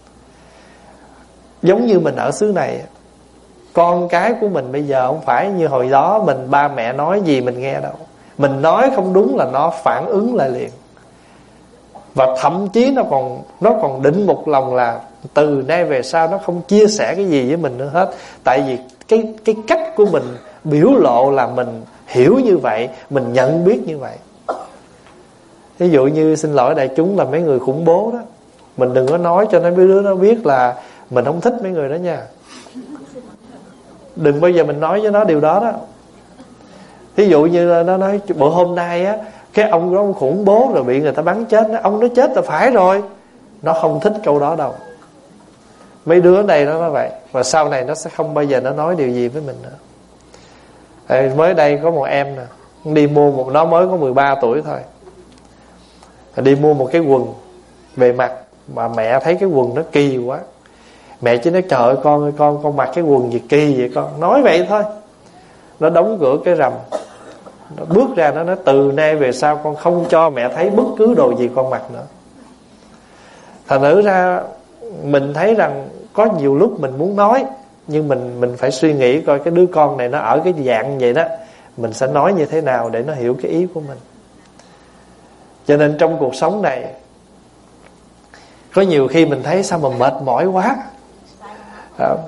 Speaker 1: Giống như mình ở xứ này, con cái của mình bây giờ không phải như hồi đó mình ba mẹ nói gì mình nghe đâu. Mình nói không đúng là nó phản ứng lại liền. Và thậm chí nó còn định một lòng là từ nay về sau nó không chia sẻ cái gì với mình nữa hết. Tại vì cái cách của mình biểu lộ là mình hiểu như vậy, mình nhận biết như vậy. Ví dụ như xin lỗi đại chúng là mấy người khủng bố đó, mình đừng có nói cho mấy đứa nó biết là mình không thích mấy người đó nha. Đừng bao giờ mình nói với nó điều đó đó. Ví dụ như nó nói bộ hôm nay á, cái ông đó khủng bố rồi bị người ta bắn chết, ông nó chết là phải rồi. Nó không thích câu đó đâu. Mấy đứa này nó nói vậy, và sau này nó sẽ không bao giờ nó nói điều gì với mình nữa. Mới đây có một em nè, đi mua nó mới có 13 tuổi thôi, đi mua một cái quần về mặc mà mẹ thấy cái quần nó kỳ quá. Mẹ chỉ nói trời ơi con ơi, con mặc cái quần gì kỳ vậy con. Nói vậy thôi. Nó đóng cửa cái rầm, nó bước ra, nó nói từ nay về sau con không cho mẹ thấy bất cứ đồ gì con mặc nữa. Thành thử ra mình thấy rằng có nhiều lúc mình muốn nói, nhưng mình phải suy nghĩ coi cái đứa con này nó ở cái dạng vậy đó, mình sẽ nói như thế nào để nó hiểu cái ý của mình. Cho nên trong cuộc sống này có nhiều khi mình thấy sao mà mệt mỏi quá.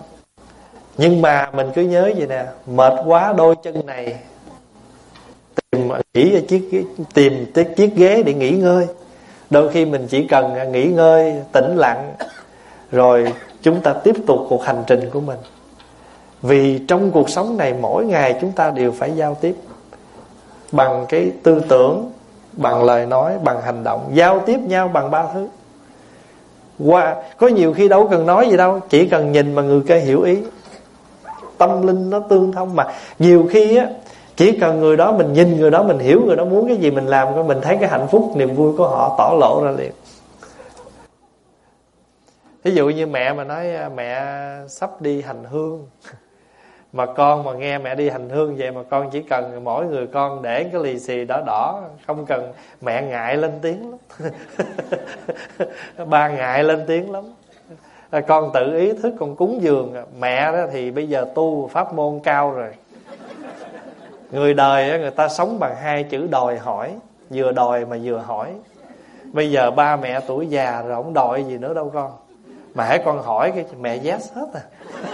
Speaker 1: Nhưng mà mình cứ nhớ vậy nè: mệt quá đôi chân này thì tìm tới chiếc ghế để nghỉ ngơi. Đôi khi mình chỉ cần nghỉ ngơi, tĩnh lặng, rồi chúng ta tiếp tục cuộc hành trình của mình. Vì trong cuộc sống này mỗi ngày chúng ta đều phải giao tiếp, bằng cái tư tưởng, bằng lời nói, bằng hành động. Giao tiếp nhau bằng 3 thứ. Có nhiều khi đâu cần nói gì đâu, chỉ cần nhìn mà người kia hiểu ý. Tâm linh nó tương thông mà. Nhiều khi á, chỉ cần người đó, mình nhìn người đó, mình hiểu người đó muốn cái gì, mình làm coi, mình thấy cái hạnh phúc, niềm vui của họ tỏ lộ ra liền. Ví dụ như mẹ mà nói mẹ sắp đi hành hương, mà con mà nghe mẹ đi hành hương vậy mà con chỉ cần mỗi người con để cái lì xì đỏ đỏ, không cần, mẹ ngại lên tiếng lắm. Ba ngại lên tiếng lắm. Con tự ý thức con cúng dường. Mẹ đó thì bây giờ tu pháp môn cao rồi. Người đời người ta sống bằng 2 chữ đòi hỏi, vừa đòi mà vừa hỏi. Bây giờ ba mẹ tuổi già rồi, không đòi gì nữa đâu con. Mà hãy con hỏi cái mẹ yes hết à.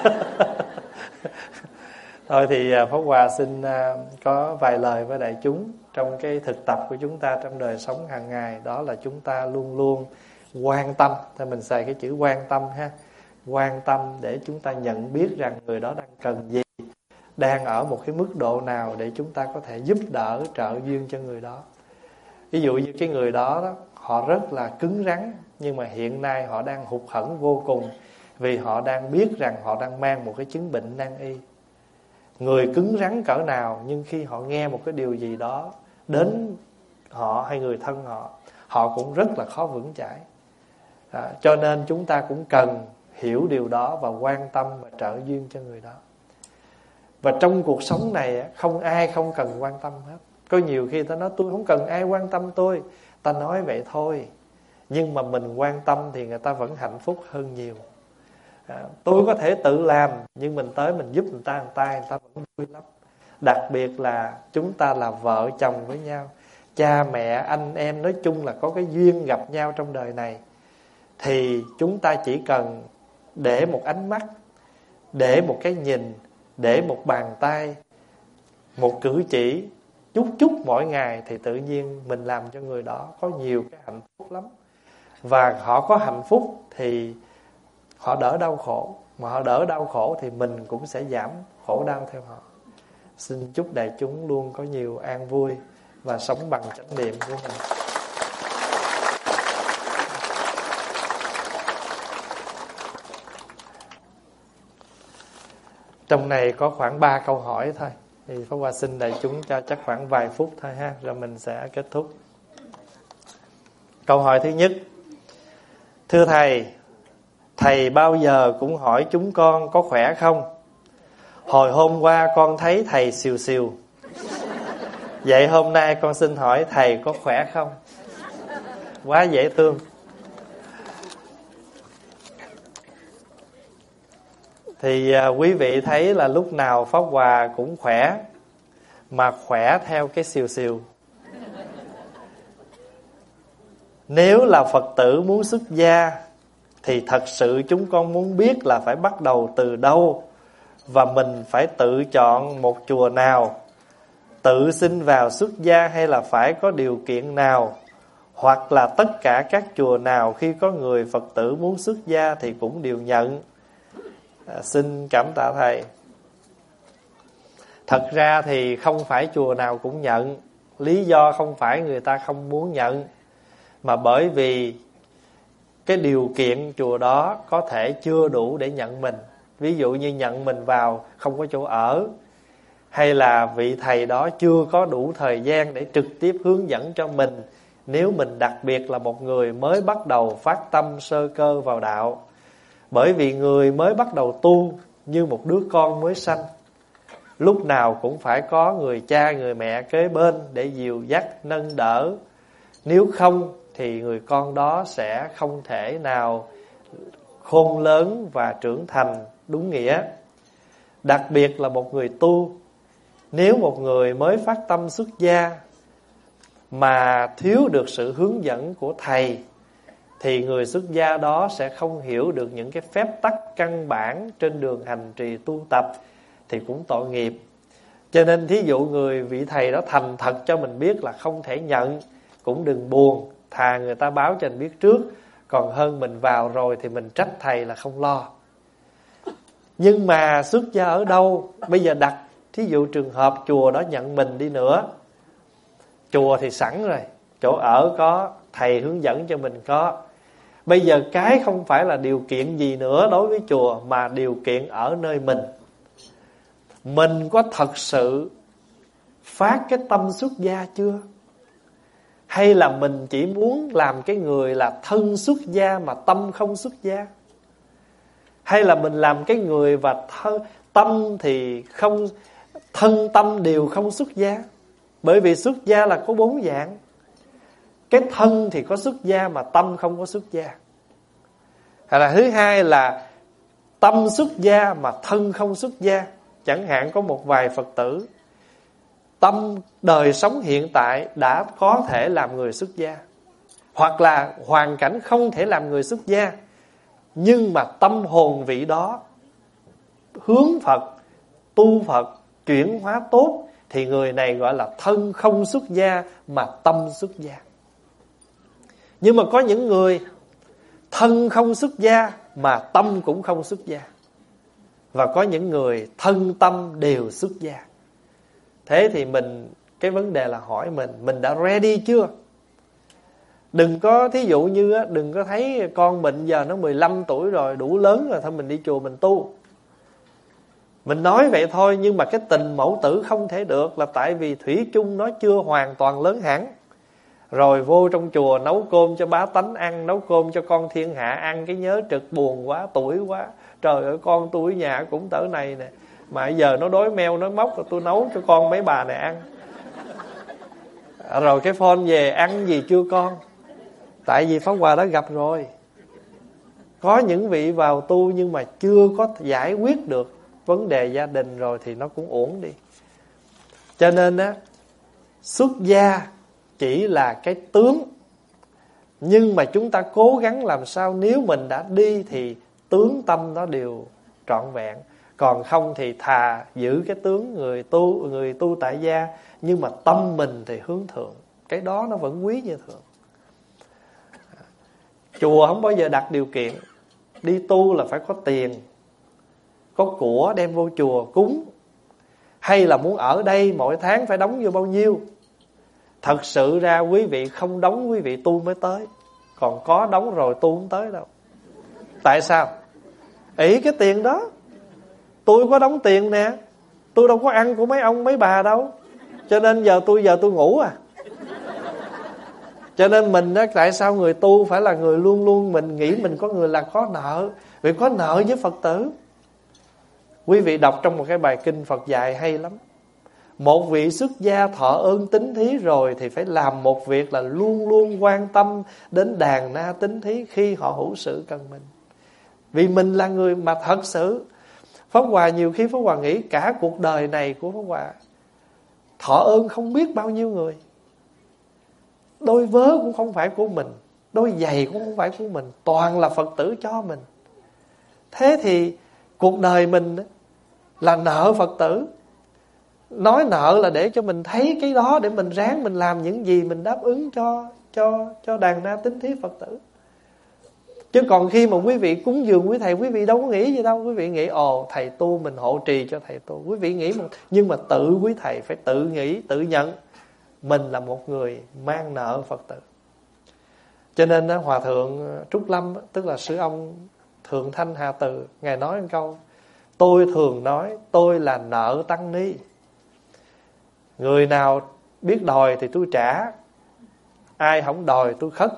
Speaker 1: Thôi thì Pháp Hòa xin có vài lời với đại chúng trong cái thực tập của chúng ta trong đời sống hàng ngày. Đó là chúng ta luôn luôn quan tâm. Thì mình xài cái chữ quan tâm ha. Quan tâm để chúng ta nhận biết rằng người đó đang cần gì, đang ở một cái mức độ nào để chúng ta có thể giúp đỡ, trợ duyên cho người đó. Ví dụ như cái người đó, họ rất là cứng rắn, nhưng mà hiện nay họ đang hụt hẫng vô cùng, vì họ đang biết rằng họ đang mang một cái chứng bệnh nan y. Người cứng rắn cỡ nào, nhưng khi họ nghe một cái điều gì đó đến họ hay người thân họ, họ cũng rất là khó vững chãi. Cho nên chúng ta cũng cần hiểu điều đó và quan tâm và trợ duyên cho người đó. Và trong cuộc sống này không ai không cần quan tâm hết. Có nhiều khi ta nói tôi không cần ai quan tâm tôi. Ta nói vậy thôi, nhưng mà mình quan tâm thì người ta vẫn hạnh phúc hơn nhiều. Tôi có thể tự làm, nhưng mình tới mình giúp người ta vẫn vui lắm. Đặc biệt là chúng ta là vợ chồng với nhau, cha mẹ, anh em, nói chung là có cái duyên gặp nhau trong đời này. Thì chúng ta chỉ cần để một ánh mắt, để một cái nhìn, để một bàn tay, một cử chỉ, chút mỗi ngày, thì tự nhiên mình làm cho người đó có nhiều cái hạnh phúc lắm. Và họ có hạnh phúc thì họ đỡ đau khổ. Mà họ đỡ đau khổ thì mình cũng sẽ giảm khổ đau theo họ. Xin chúc đại chúng luôn có nhiều an vui và sống bằng chánh niệm của mình. Trong này có khoảng 3 câu hỏi thôi, thì Pháp Hòa xin đại chúng cho chắc khoảng vài phút thôi ha, rồi mình sẽ kết thúc. Câu hỏi thứ nhất: thưa thầy, thầy bao giờ cũng hỏi chúng con có khỏe không? Hồi hôm qua con thấy thầy xìu xìu, vậy hôm nay con xin hỏi thầy có khỏe không? Quá dễ thương. Thì quý vị thấy là lúc nào Pháp Hòa cũng khỏe, mà khỏe theo cái xìu xìu. Nếu là Phật tử muốn xuất gia thì thật sự chúng con muốn biết là phải bắt đầu từ đâu, và mình phải tự chọn một chùa nào, tự xin vào xuất gia hay là phải có điều kiện nào, hoặc là tất cả các chùa nào khi có người Phật tử muốn xuất gia thì cũng đều nhận. Xin cảm tạ thầy. Thật ra thì không phải chùa nào cũng nhận. Lý do không phải người ta không muốn nhận, mà bởi vì cái điều kiện chùa đó có thể chưa đủ để nhận mình. Ví dụ như nhận mình vào không có chỗ ở, hay là vị thầy đó chưa có đủ thời gian để trực tiếp hướng dẫn cho mình, nếu mình đặc biệt là một người mới bắt đầu phát tâm sơ cơ vào đạo. Bởi vì người mới bắt đầu tu như một đứa con mới sanh, lúc nào cũng phải có người cha người mẹ kế bên để dìu dắt nâng đỡ. Nếu không thì người con đó sẽ không thể nào khôn lớn và trưởng thành đúng nghĩa. Đặc biệt là một người tu, nếu một người mới phát tâm xuất gia mà thiếu được sự hướng dẫn của thầy, thì người xuất gia đó sẽ không hiểu được những cái phép tắc căn bản trên đường hành trì tu tập, thì cũng tội nghiệp. Cho nên thí dụ người vị thầy đó thành thật cho mình biết là không thể nhận, cũng đừng buồn, thà người ta báo cho mình biết trước, còn hơn mình vào rồi thì mình trách thầy là không lo. Nhưng mà xuất gia ở đâu? Bây giờ đặt thí dụ trường hợp chùa đó nhận mình đi nữa, chùa thì sẵn rồi, chỗ ở có, thầy hướng dẫn cho mình có. Bây giờ cái không phải là điều kiện gì nữa đối với chùa, mà điều kiện ở nơi mình. Mình có thật sự phát cái tâm xuất gia chưa? Hay là mình chỉ muốn làm cái người là thân xuất gia mà tâm không xuất gia? Hay là mình làm cái người và tâm thì không, thân tâm đều không xuất gia? Bởi vì xuất gia là có 4 dạng. Cái thân thì có xuất gia mà tâm không có xuất gia. Hay là thứ hai là tâm xuất gia mà thân không xuất gia. Chẳng hạn có một vài Phật tử tâm đời sống hiện tại đã có thể làm người xuất gia, hoặc là hoàn cảnh không thể làm người xuất gia, nhưng mà tâm hồn vị đó hướng Phật, tu Phật, chuyển hóa tốt, thì người này gọi là thân không xuất gia mà tâm xuất gia. Nhưng mà có những người thân không xuất gia mà tâm cũng không xuất gia, và có những người thân tâm đều xuất gia. Thế thì cái vấn đề là hỏi mình đã ready chưa? Đừng có, thí dụ như đừng có thấy con mình giờ nó 15 tuổi rồi, đủ lớn rồi, thôi mình đi chùa mình tu. Mình nói vậy thôi, nhưng mà cái tình mẫu tử không thể được, là tại vì thủy chung nó chưa hoàn toàn lớn hẳn. Rồi vô trong chùa nấu cơm cho bá tánh ăn, nấu cơm cho con thiên hạ ăn, cái nhớ trực buồn quá, tuổi quá. Trời ơi, con tôi ở nhà cũng cỡ này nè, mà giờ nó đói meo nói móc rồi tôi nấu cho con mấy bà này ăn. Rồi cái phone về ăn gì chưa con? Tại vì Pháp Hòa đã gặp rồi. Có những vị vào tu nhưng mà chưa có giải quyết được vấn đề gia đình rồi thì nó cũng uổng đi. Cho nên xuất gia chỉ là cái tướng, nhưng mà chúng ta cố gắng làm sao nếu mình đã đi thì tướng tâm nó đều trọn vẹn. Còn không thì thà giữ cái tướng người tu tại gia, nhưng mà tâm mình thì hướng thượng. Cái đó nó vẫn quý như thường. Chùa không bao giờ đặt điều kiện. Đi tu là phải có tiền, có của đem vô chùa cúng, hay là muốn ở đây mỗi tháng phải đóng vô bao nhiêu. Thật sự ra quý vị không đóng quý vị tu mới tới, còn có đóng rồi tu không tới đâu. Tại sao? Ý cái tiền đó. Tôi có đóng tiền nè, tôi đâu có ăn của mấy ông mấy bà đâu, cho nên giờ tôi ngủ à. Cho nên mình đó, tại sao người tu phải là người luôn luôn mình nghĩ mình có người là có nợ. Vì có nợ với Phật tử. Quý vị đọc trong một cái bài kinh Phật dạy hay lắm. Một vị xuất gia thọ ơn tín thí rồi thì phải làm một việc là luôn luôn quan tâm đến đàn na tín thí khi họ hữu sự cần mình. Vì mình là người mà thật sự, Pháp Hòa nhiều khi Pháp Hòa nghĩ cả cuộc đời này của Pháp Hòa thọ ơn không biết bao nhiêu người. Đôi vớ cũng không phải của mình, đôi giày cũng không phải của mình, toàn là Phật tử cho mình. Thế thì cuộc đời mình là nợ Phật tử. Nói nợ là để cho mình thấy cái đó, để mình ráng mình làm những gì mình đáp ứng cho đàn na tín thí Phật tử. Chứ còn khi mà quý vị cúng dường quý thầy, quý vị đâu có nghĩ gì đâu. Quý vị nghĩ thầy tu mình hộ trì cho thầy tu. Quý vị nghĩ nhưng mà tự quý thầy phải tự nghĩ, tự nhận mình là một người mang nợ Phật tử. Cho nên Hòa Thượng Trúc Lâm, tức là sư ông Thượng Thanh Hà Từ, Ngài nói một câu: tôi thường nói tôi là nợ tăng ni. Người nào biết đòi thì tôi trả, ai không đòi tôi khất.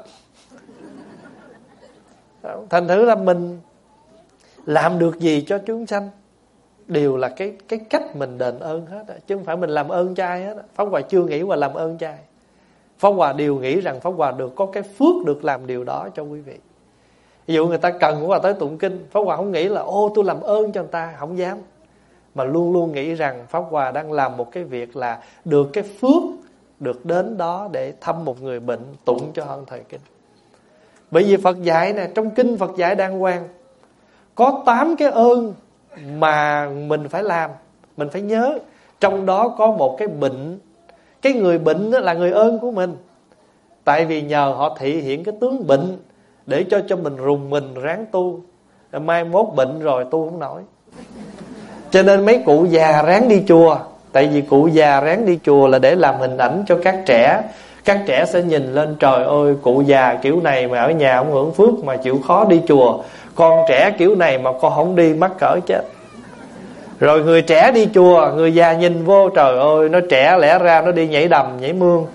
Speaker 1: Thành thử là mình làm được gì cho chúng sanh đều là cái cách mình đền ơn hết, chứ không phải mình làm ơn cho ai hết. Pháp Hòa chưa nghĩ qua làm ơn cho ai. Pháp Hòa đều nghĩ rằng Pháp Hòa được có cái phước được làm điều đó cho quý vị. Ví dụ người ta cần Pháp Hòa tới tụng kinh, Pháp Hòa không nghĩ là tôi làm ơn cho người ta, không dám. Mà luôn luôn nghĩ rằng Pháp Hòa đang làm một cái việc là được cái phước được đến đó để thăm một người bệnh, tụng cho hơn thời kinh. Bởi vì Phật dạy nè, trong kinh Phật dạy đàng hoàng có 8 cái ơn mà mình phải làm, mình phải nhớ. Trong đó có một cái bệnh. Cái người bệnh đó là người ơn của mình. Tại vì nhờ họ thị hiện cái tướng bệnh để cho mình rùng mình ráng tu. Mai mốt bệnh rồi tu không nổi. Cho nên mấy cụ già ráng đi chùa. Tại vì cụ già ráng đi chùa là để làm hình ảnh cho các trẻ. Các trẻ sẽ nhìn lên, trời ơi, cụ già kiểu này mà ở nhà không hưởng phước mà chịu khó đi chùa. Con trẻ kiểu này mà con không đi mắc cỡ chết. Rồi người trẻ đi chùa, người già nhìn vô, trời ơi, nó trẻ lẽ ra nó đi nhảy đầm nhảy mương.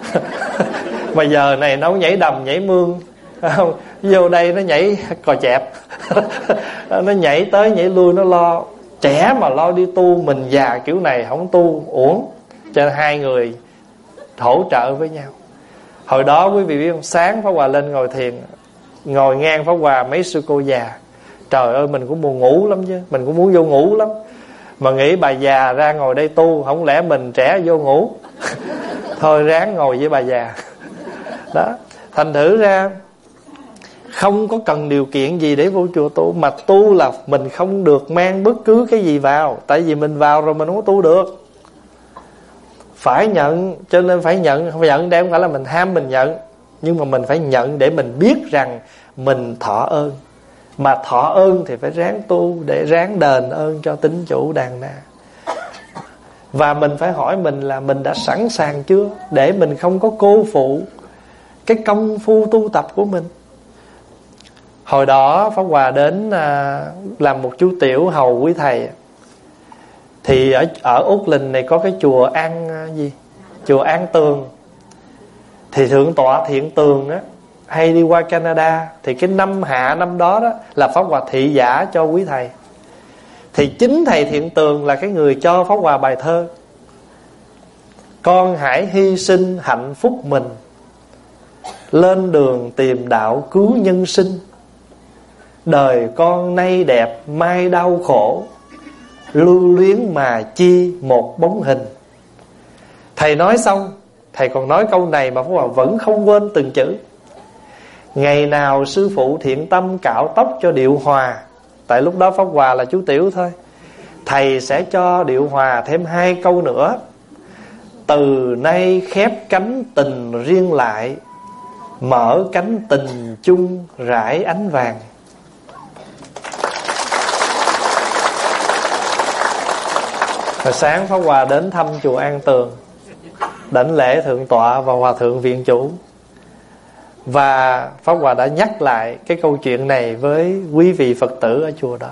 Speaker 1: Mà giờ này nó nhảy đầm nhảy mương, không, vô đây nó nhảy cò chẹp. Nó nhảy tới nhảy lui, nó lo. Trẻ mà lo đi tu, mình già kiểu này không tu uổng. Cho nên hai người hỗ trợ với nhau. Hồi đó quý vị biết không, sáng Pháp Hòa lên ngồi thiền, ngồi ngang Pháp Hòa mấy sư cô già. Trời ơi, mình cũng buồn ngủ lắm chứ, mình cũng muốn vô ngủ lắm. Mà nghĩ bà già ra ngồi đây tu, không lẽ mình trẻ vô ngủ. Thôi ráng ngồi với bà già. Đó, thành thử ra không có cần điều kiện gì để vô chùa tu. Mà tu là mình không được mang bất cứ cái gì vào. Tại vì mình vào rồi mình không có tu được. Phải nhận. Cho nên phải nhận. Không nhận để không phải là mình ham mình nhận, nhưng mà mình phải nhận để mình biết rằng mình thọ ơn. Mà thọ ơn thì phải ráng tu để ráng đền ơn cho tín chủ đàn na. Và mình phải hỏi mình là mình đã sẵn sàng chưa, để mình không có cô phụ cái công phu tu tập của mình. Hồi đó Pháp Hòa đến làm một chú tiểu hầu quý thầy. Thì ở Úc Linh này có cái chùa chùa An Tường. Thì Thượng tọa Thiện Tường á hay đi qua Canada. Thì cái năm hạ năm đó là Pháp Hòa thị giả cho quý thầy. Thì chính thầy Thiện Tường là cái người cho Pháp Hòa bài thơ: con hãy hy sinh hạnh phúc mình, lên đường tìm đạo cứu nhân sinh. Đời con nay đẹp mai đau khổ, lưu luyến mà chi một bóng hình. Thầy nói xong, thầy còn nói câu này mà Pháp Hòa vẫn không quên từng chữ: ngày nào sư phụ thiện tâm cạo tóc cho Điệu Hòa. Tại lúc đó Pháp Hòa là chú tiểu thôi. Thầy sẽ cho Điệu Hòa thêm 2 câu nữa: từ nay khép cánh tình riêng lại, mở cánh tình chung rải ánh vàng. Rồi sáng Pháp Hòa đến thăm chùa An Tường, đảnh lễ Thượng tọa và Hòa thượng viện chủ. Và Pháp Hòa đã nhắc lại cái câu chuyện này với quý vị Phật tử ở chùa đó.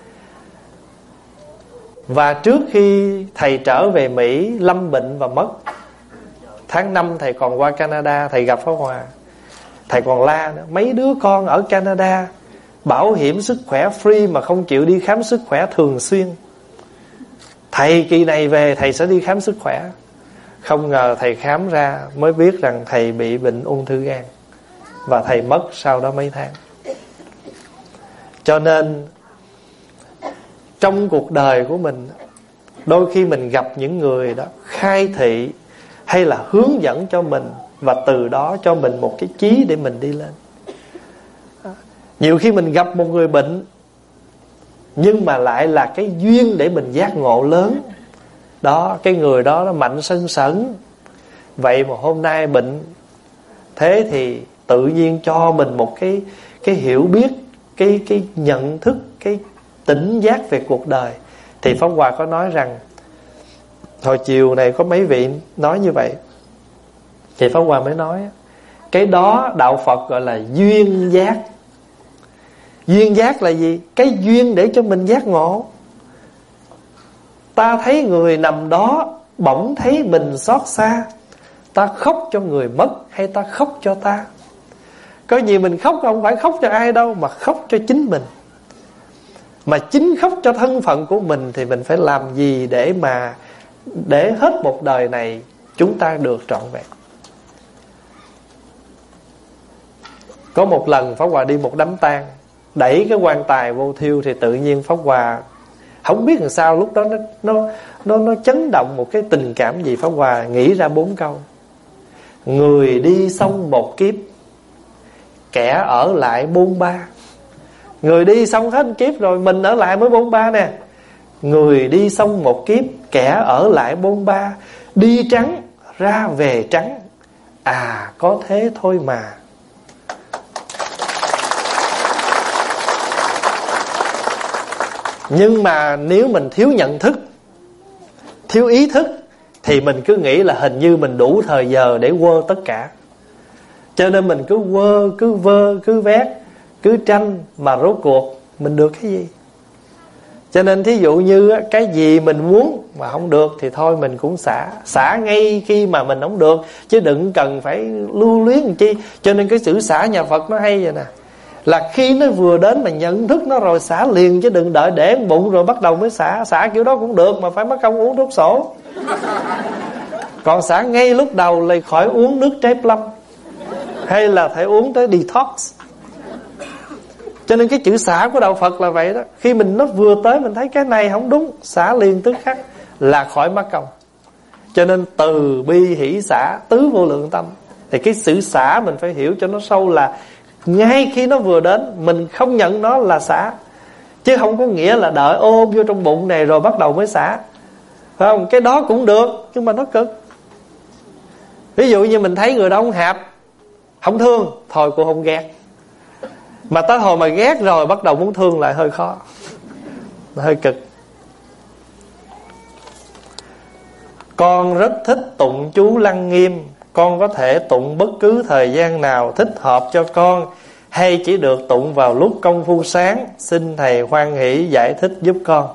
Speaker 1: Và trước khi thầy trở về Mỹ lâm bệnh và mất, tháng 5 thầy còn qua Canada, thầy gặp Pháp Hòa. Thầy còn la nữa: mấy đứa con ở Canada bảo hiểm sức khỏe free mà không chịu đi khám sức khỏe thường xuyên. Thầy kỳ này về thầy sẽ đi khám sức khỏe. Không ngờ thầy khám ra mới biết rằng thầy bị bệnh ung thư gan. Và thầy mất sau đó mấy tháng. Cho nên trong cuộc đời của mình, đôi khi mình gặp những người đó khai thị hay là hướng dẫn cho mình, và từ đó cho mình một cái chí để mình đi lên. Nhiều khi mình gặp một người bệnh, nhưng mà lại là cái duyên để mình giác ngộ lớn. Đó, cái người đó nó mạnh sân sẩn. Vậy mà hôm nay bệnh, thế thì tự nhiên cho mình một cái hiểu biết, cái nhận thức, cái tỉnh giác về cuộc đời. Thì Pháp Hòa có nói rằng, hồi chiều này có mấy vị nói như vậy, thì Pháp Hòa mới nói cái đó đạo Phật gọi là duyên giác. Duyên giác là gì? Cái duyên để cho mình giác ngộ. Ta thấy người nằm đó, bỗng thấy mình xót xa, ta khóc cho người mất hay ta khóc cho ta? Có gì mình khóc không phải khóc cho ai đâu, mà khóc cho chính mình. Mà chính khóc cho thân phận của mình thì mình phải làm gì để hết một đời này chúng ta được trọn vẹn. Có một lần Pháp Hòa đi một đám tang, đẩy cái quan tài vô thiêu, thì tự nhiên Pháp Hòa không biết làm sao lúc đó nó chấn động một cái tình cảm gì. Pháp Hòa nghĩ ra 4 câu: người đi xong một kiếp, kẻ ở lại 43. Người đi xong hết kiếp rồi, mình ở lại mới 43 nè. Người đi xong một kiếp, kẻ ở lại bôn ba. Đi trắng ra về trắng, à có thế thôi mà. Nhưng mà nếu mình thiếu nhận thức, thiếu ý thức, thì mình cứ nghĩ là hình như mình đủ thời giờ để quơ tất cả. Cho nên mình cứ quơ, cứ vơ, cứ vét, cứ tranh, mà rốt cuộc mình được cái gì? Cho nên thí dụ như cái gì mình muốn mà không được thì thôi mình cũng xả ngay khi mà mình không được, chứ đừng cần phải lưu luyến làm chi. Cho nên cái chữ xả nhà Phật nó hay vậy nè, là khi nó vừa đến mà nhận thức nó rồi xả liền, chứ đừng đợi để bụng rồi bắt đầu mới xả. Xả kiểu đó cũng được mà phải mất công uống thuốc sổ. Còn xả ngay lúc đầu là khỏi uống nước trái plum, hay là phải uống tới detox. Cho nên cái chữ xả của đạo Phật là vậy đó. Khi nó vừa tới mình thấy cái này không đúng, xả liền tức khắc là khỏi mất công. Cho nên từ bi hỷ xả tứ vô lượng tâm. Thì cái sự xả mình phải hiểu cho nó sâu, là ngay khi nó vừa đến mình không nhận nó là xả, chứ không có nghĩa là đợi ôm vô trong bụng này rồi bắt đầu mới xả, phải không? Cái đó cũng được nhưng mà nó cực. Ví dụ như mình thấy người đó không hạp, không thương, thôi cô không ghét. Mà tới hồi mà ghét rồi bắt đầu muốn thương lại hơi khó, hơi cực. Con rất thích tụng chú Lăng Nghiêm. Con có thể tụng bất cứ thời gian nào thích hợp cho con, hay chỉ được tụng vào lúc công phu sáng? Xin thầy hoan hỷ giải thích giúp con.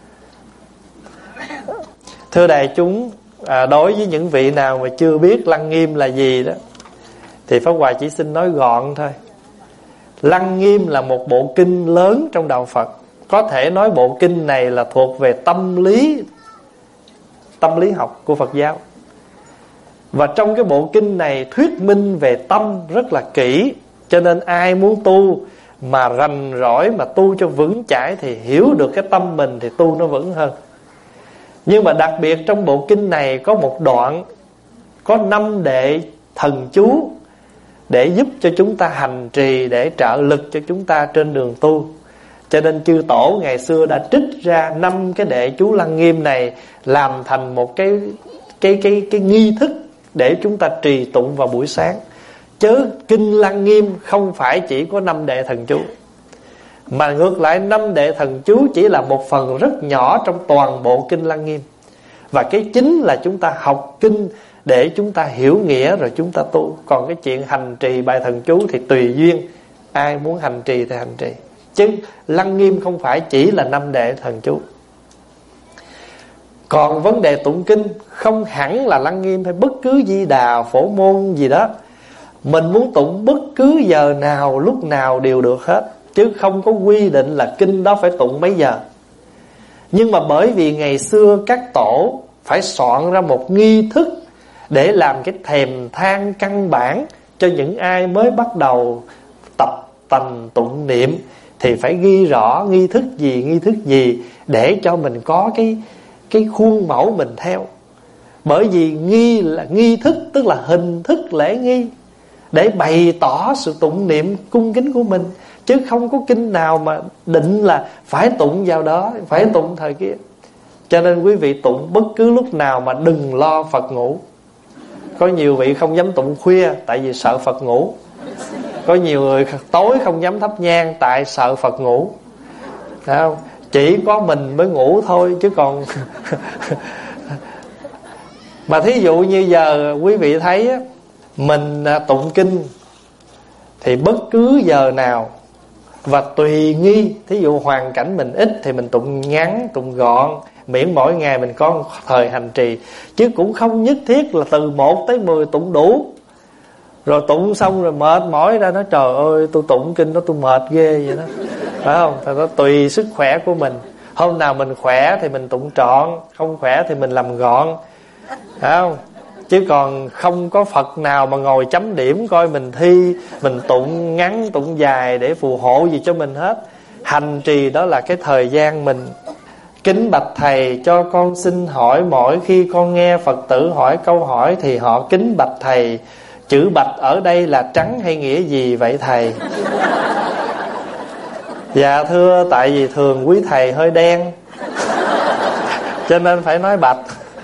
Speaker 1: Thưa đại chúng, đối với những vị nào mà chưa biết Lăng Nghiêm là gì đó, thì Pháp Hòa chỉ xin nói gọn thôi. Lăng Nghiêm là một bộ kinh lớn trong đạo Phật. Có thể nói bộ kinh này là thuộc về tâm lý học của Phật giáo. Và trong cái bộ kinh này thuyết minh về tâm rất là kỹ. Cho nên ai muốn tu mà rành rỗi, mà tu cho vững chãi, thì hiểu được cái tâm mình thì tu nó vững hơn. Nhưng mà đặc biệt trong bộ kinh này có một đoạn có 5 đệ thần chú để giúp cho chúng ta hành trì, để trợ lực cho chúng ta trên đường tu. Cho nên chư tổ ngày xưa đã trích ra 5 cái đệ chú Lăng Nghiêm này, làm thành một cái nghi thức để chúng ta trì tụng vào buổi sáng. Chứ kinh Lăng Nghiêm không phải chỉ có 5 đệ thần chú, mà ngược lại 5 đệ thần chú chỉ là một phần rất nhỏ trong toàn bộ kinh Lăng Nghiêm. Và cái chính là chúng ta học kinh để chúng ta hiểu nghĩa rồi chúng ta tu. Còn cái chuyện hành trì bài thần chú thì tùy duyên, ai muốn hành trì thì hành trì. Chứ Lăng Nghiêm không phải chỉ là 5 đệ thần chú. Còn vấn đề tụng kinh không hẳn là Lăng Nghiêm hay bất cứ Di Đà, Phổ Môn gì đó. Mình muốn tụng bất cứ giờ nào, lúc nào đều được hết, chứ không có quy định là kinh đó phải tụng mấy giờ. Nhưng mà bởi vì ngày xưa các tổ phải soạn ra một nghi thức để làm cái thèm than căn bản cho những ai mới bắt đầu tập tành tụng niệm, thì phải ghi rõ nghi thức gì để cho mình có cái khuôn mẫu mình theo. Bởi vì nghi thức tức là hình thức lễ nghi, để bày tỏ sự tụng niệm cung kính của mình. Chứ không có kinh nào mà định là phải tụng vào đó, phải tụng thời kia. Cho nên quý vị tụng bất cứ lúc nào mà đừng lo Phật ngủ. Có nhiều vị không dám tụng khuya tại vì sợ Phật ngủ. Có nhiều người tối không dám thắp nhang tại sợ Phật ngủ. Thấy không? Chỉ có mình mới ngủ thôi chứ còn mà thí dụ như giờ quý vị thấy á, mình tụng kinh thì bất cứ giờ nào và tùy nghi. Thí dụ hoàn cảnh mình ít thì mình tụng ngắn, tụng gọn, miễn mỗi ngày mình có thời hành trì. Chứ cũng không nhất thiết là từ 1 tới 10 tụng đủ. Rồi tụng xong rồi mệt mỏi ra nói trời ơi tôi tụng kinh đó tôi mệt ghê vậy đó. Phải không? Thì nó tùy sức khỏe của mình. Hôm nào mình khỏe thì mình tụng trọn, không khỏe thì mình làm gọn. Phải không? Chứ còn không có Phật nào mà ngồi chấm điểm coi mình thi, mình tụng ngắn tụng dài để phù hộ gì cho mình hết. Hành trì đó là cái thời gian mình. Kính bạch thầy, cho con xin hỏi, mỗi khi con nghe Phật tử hỏi câu hỏi thì họ kính bạch thầy, chữ bạch ở đây là trắng hay nghĩa gì vậy thầy? Dạ thưa, tại vì thường quý thầy hơi đen. cho nên phải nói bạch.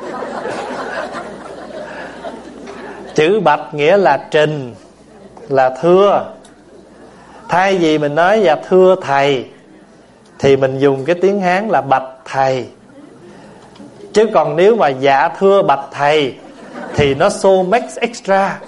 Speaker 1: Chữ bạch nghĩa là trình, là thưa. Thay vì mình nói dạ thưa thầy thì mình dùng cái tiếng Hán là bạch thầy. Chứ còn nếu mà dạ thưa bạch thầy thì nó so much extra.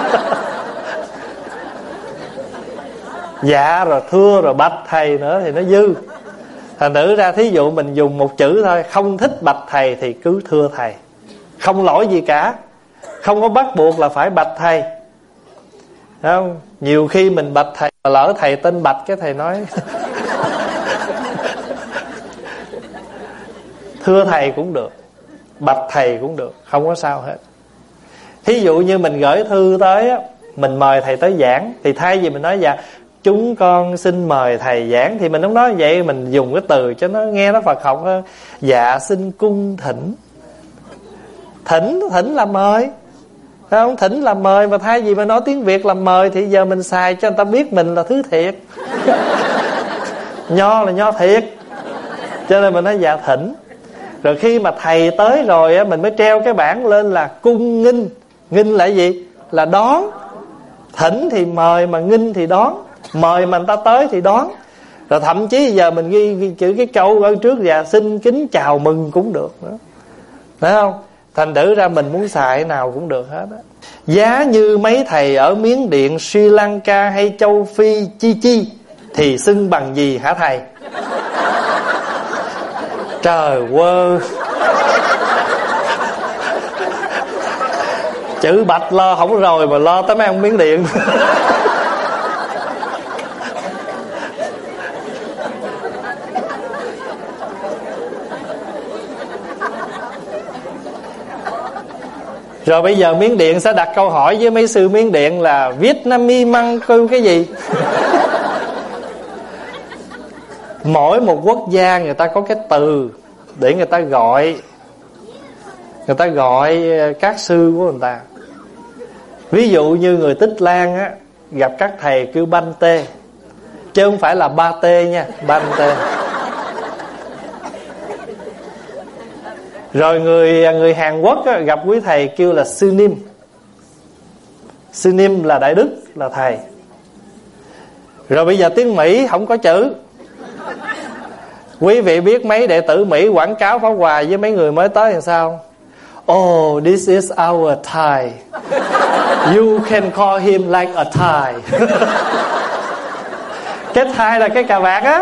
Speaker 1: Dạ rồi thưa rồi bạch thầy nữa thì nó dư. Thành thử ra thí dụ mình dùng một chữ thôi, không thích bạch thầy thì cứ thưa thầy, không lỗi gì cả, không có bắt buộc là phải bạch thầy. Thấy không? Nhiều khi mình bạch thầy mà lỡ thầy tên Bạch cái thầy nói thưa thầy cũng được, bạch thầy cũng được, không có sao hết. Thí dụ như mình gửi thư tới á, mình mời thầy tới giảng, thì thay vì mình nói dạ chúng con xin mời thầy giảng, thì mình không nói vậy, mình dùng cái từ cho nó nghe nó Phật học hơn. Dạ xin cung thỉnh. Thỉnh là mời, phải không? Thỉnh là mời, mà thay vì mà nói tiếng Việt là mời thì giờ mình xài cho người ta biết mình là thứ thiệt. Nho là nho thiệt, cho nên mình nói dạ thỉnh. Rồi khi mà thầy tới rồi á, mình mới treo cái bảng lên là cung nghinh. Nghinh là gì? Là đón. Thỉnh thì mời, mà nghinh thì đón. Mời mà người ta tới thì đón. Rồi thậm chí giờ mình ghi chữ cái câu ở trước dạ xin kính chào mừng cũng được nữa. Thấy không? Thành thử ra mình muốn xài nào cũng được hết á. Giá như mấy thầy ở Miến Điện, Sri Lanka hay châu Phi chi thì xưng bằng gì hả thầy? Trời ơi, chữ bạch lo không rồi mà lo tới mấy ông Miến Điện. Rồi bây giờ Miến Điện sẽ đặt câu hỏi với mấy sư Miến Điện là Vietnamese măng kêu cái gì? Mỗi một quốc gia người ta có cái từ để người ta gọi các sư của người ta. Ví dụ như người Tích Lan á, gặp các thầy kêu Banh Tê, chứ không phải là Ba Tê nha, Banh Tê. Rồi người Hàn Quốc á, gặp quý thầy kêu là Sư Nim. Sư Nim là đại đức, là thầy. Rồi bây giờ tiếng Mỹ không có chữ. Quý vị biết mấy đệ tử Mỹ quảng cáo Pháp Hòa với mấy người mới tới làm sao? Oh, this is our Thai. You can call him like a Thai. Cái Thai là cái cà vạt á.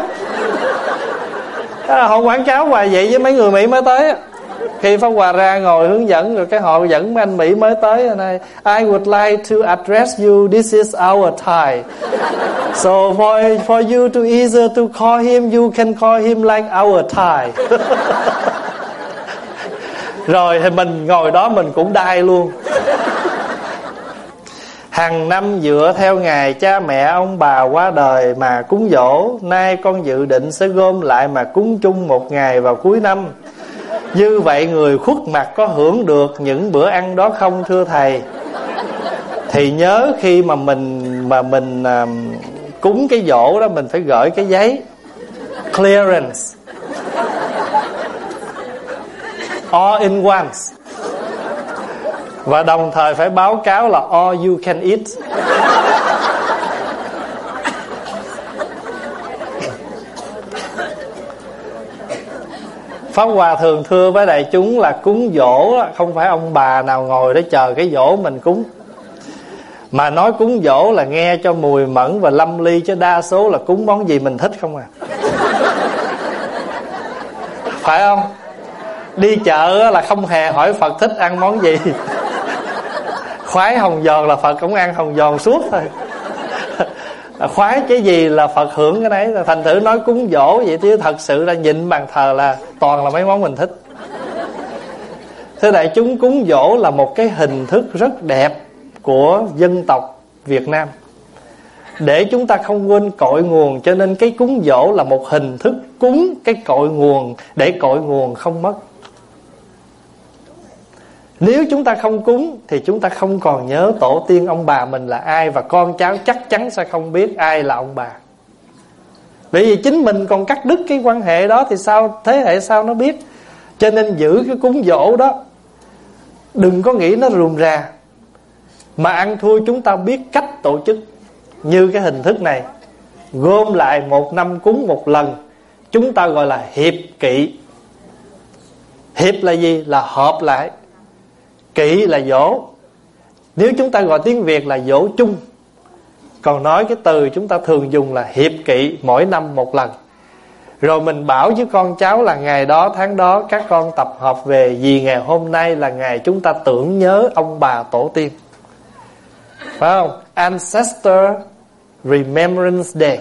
Speaker 1: Họ quảng cáo hoài vậy với mấy người Mỹ mới tới á. Khi Pháp Hòa ra ngồi hướng dẫn, rồi cái họ dẫn mấy anh Mỹ mới tới này, I would like to address you, this is our Thai. So for you to easier to call him, you can call him like our Thai. Rồi thì mình ngồi đó mình cũng đai luôn. Hàng năm dựa theo ngày cha mẹ ông bà qua đời mà cúng dỗ, nay con dự định sẽ gom lại mà cúng chung một ngày vào cuối năm. Như vậy người khuất mặt có hưởng được những bữa ăn đó không thưa thầy? Thì nhớ khi mà mình cúng cái giỗ đó, mình phải gửi cái giấy clearance all in once, và đồng thời phải báo cáo là all you can eat. Pháp Hòa thường thưa với đại chúng là cúng giỗ không phải ông bà nào ngồi để chờ cái giỗ mình cúng, mà nói cúng giỗ là nghe cho mùi mẫn và lâm ly, chứ đa số là cúng món gì mình thích không à. Phải không? Đi chợ là không hề hỏi Phật thích ăn món gì. Khoái hồng giòn là Phật cũng ăn hồng giòn suốt thôi. Khoái cái gì là Phật hưởng cái đấy. Thành thử nói cúng giỗ vậy chứ thật sự là nhịn bàn thờ là toàn là mấy món mình thích. Thưa đại chúng, cúng giỗ là một cái hình thức rất đẹp của dân tộc Việt Nam, để chúng ta không quên cội nguồn. Cho nên cái cúng giỗ là một hình thức cúng cái cội nguồn, để cội nguồn không mất. Nếu chúng ta không cúng thì chúng ta không còn nhớ tổ tiên ông bà mình là ai, và con cháu chắc chắn sẽ không biết ai là ông bà. Bởi vì chính mình còn cắt đứt cái quan hệ đó thì sao thế hệ sau nó biết. Cho nên giữ cái cúng dỗ đó, đừng có nghĩ nó rườm rà. Mà ăn thua chúng ta biết cách tổ chức. Như cái hình thức này, gom lại 1 năm cúng một lần, chúng ta gọi là hiệp kỵ. Hiệp là gì? Là hợp lại. Kỵ là dỗ. Nếu chúng ta gọi tiếng Việt là dỗ chung. Còn nói cái từ chúng ta thường dùng là hiệp kỵ, mỗi năm một lần. Rồi mình bảo với con cháu là ngày đó tháng đó các con tập hợp về, vì ngày hôm nay là ngày chúng ta tưởng nhớ ông bà tổ tiên. Phải không? Ancestor Remembrance Day,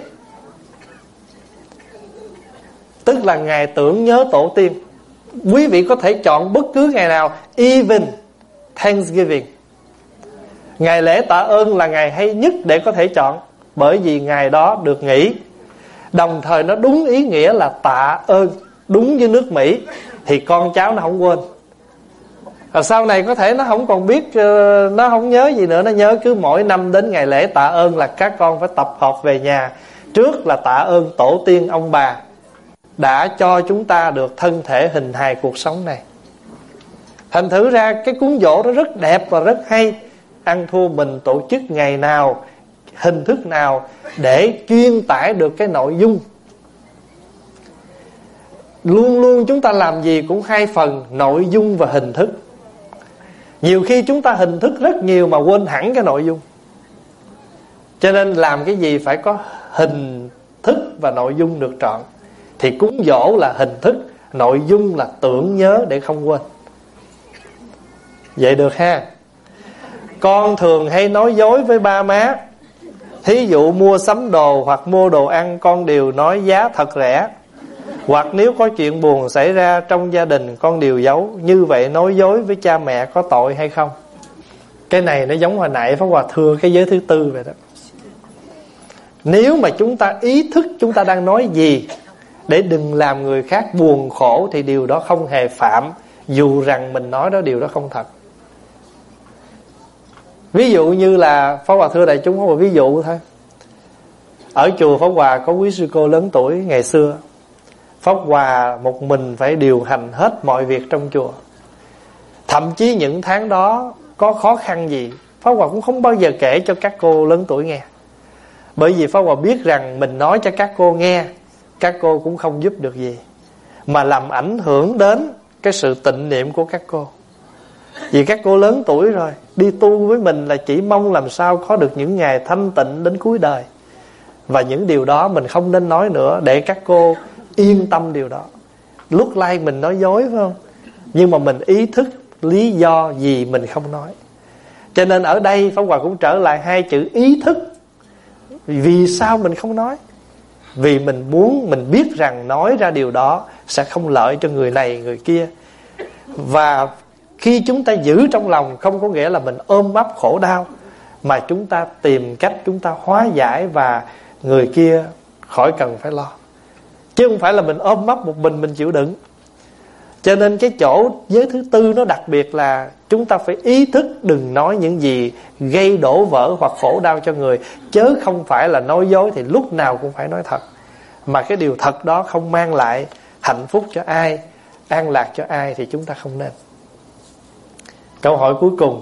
Speaker 1: tức là ngày tưởng nhớ tổ tiên. Quý vị có thể chọn bất cứ ngày nào, even Thanksgiving. Ngày lễ tạ ơn là ngày hay nhất để có thể chọn, bởi vì ngày đó được nghỉ. Đồng thời nó đúng ý nghĩa là tạ ơn. Đúng với nước Mỹ thì con cháu nó không quên. Rồi sau này có thể nó không còn biết, nó không nhớ gì nữa. Nó nhớ cứ mỗi năm đến ngày lễ tạ ơn là các con phải tập hợp về nhà. Trước là tạ ơn tổ tiên ông bà đã cho chúng ta được thân thể hình hài cuộc sống này. Thành thử ra cái cúng dỗ đó rất đẹp và rất hay. Ăn thua mình tổ chức ngày nào, hình thức nào để chuyên tải được cái nội dung. Luôn luôn chúng ta làm gì cũng 2 phần, nội dung và hình thức. Nhiều khi chúng ta hình thức rất nhiều mà quên hẳn cái nội dung. Cho nên làm cái gì phải có hình thức và nội dung được trọn. Thì cúng dỗ là hình thức, nội dung là tưởng nhớ để không quên. Vậy được ha. Con thường hay nói dối với ba má. Thí dụ mua sắm đồ hoặc mua đồ ăn, con đều nói giá thật rẻ. Hoặc nếu có chuyện buồn xảy ra trong gia đình, con đều giấu. Như vậy nói dối với cha mẹ có tội hay không? Cái này nó giống hồi nãy Pháp Hòa thưa cái giới thứ tư vậy đó. Nếu mà chúng ta ý thức chúng ta đang nói gì để đừng làm người khác buồn khổ, thì điều đó không hề phạm, dù rằng mình nói đó điều đó không thật. Ví dụ như là Pháp Hòa thưa đại chúng có một ví dụ thôi. Ở chùa Pháp Hòa có quý sư cô lớn tuổi ngày xưa. Pháp Hòa một mình phải điều hành hết mọi việc trong chùa. Thậm chí những tháng đó có khó khăn gì, Pháp Hòa cũng không bao giờ kể cho các cô lớn tuổi nghe. Bởi vì Pháp Hòa biết rằng mình nói cho các cô nghe, các cô cũng không giúp được gì, mà làm ảnh hưởng đến cái sự tịnh niệm của các cô. Vì các cô lớn tuổi rồi, đi tu với mình là chỉ mong làm sao có được những ngày thanh tịnh đến cuối đời. Và những điều đó mình không nên nói nữa, để các cô yên tâm điều đó. Lúc like mình nói dối phải không? Nhưng mà mình ý thức lý do gì mình không nói. Cho nên ở đây Pháp Hòa cũng trở lại 2 chữ ý thức. Vì sao mình không nói? Vì mình muốn, mình biết rằng nói ra điều đó sẽ không lợi cho người này người kia. Và khi chúng ta giữ trong lòng, không có nghĩa là mình ôm ấp khổ đau, mà chúng ta tìm cách chúng ta hóa giải, và người kia khỏi cần phải lo. Chứ không phải là mình ôm ấp một mình chịu đựng. Cho nên cái chỗ giới thứ tư nó đặc biệt là chúng ta phải ý thức đừng nói những gì gây đổ vỡ hoặc khổ đau cho người. Chớ không phải là nói dối thì lúc nào cũng phải nói thật. Mà cái điều thật đó không mang lại hạnh phúc cho ai, an lạc cho ai thì chúng ta không nên. Câu hỏi cuối cùng.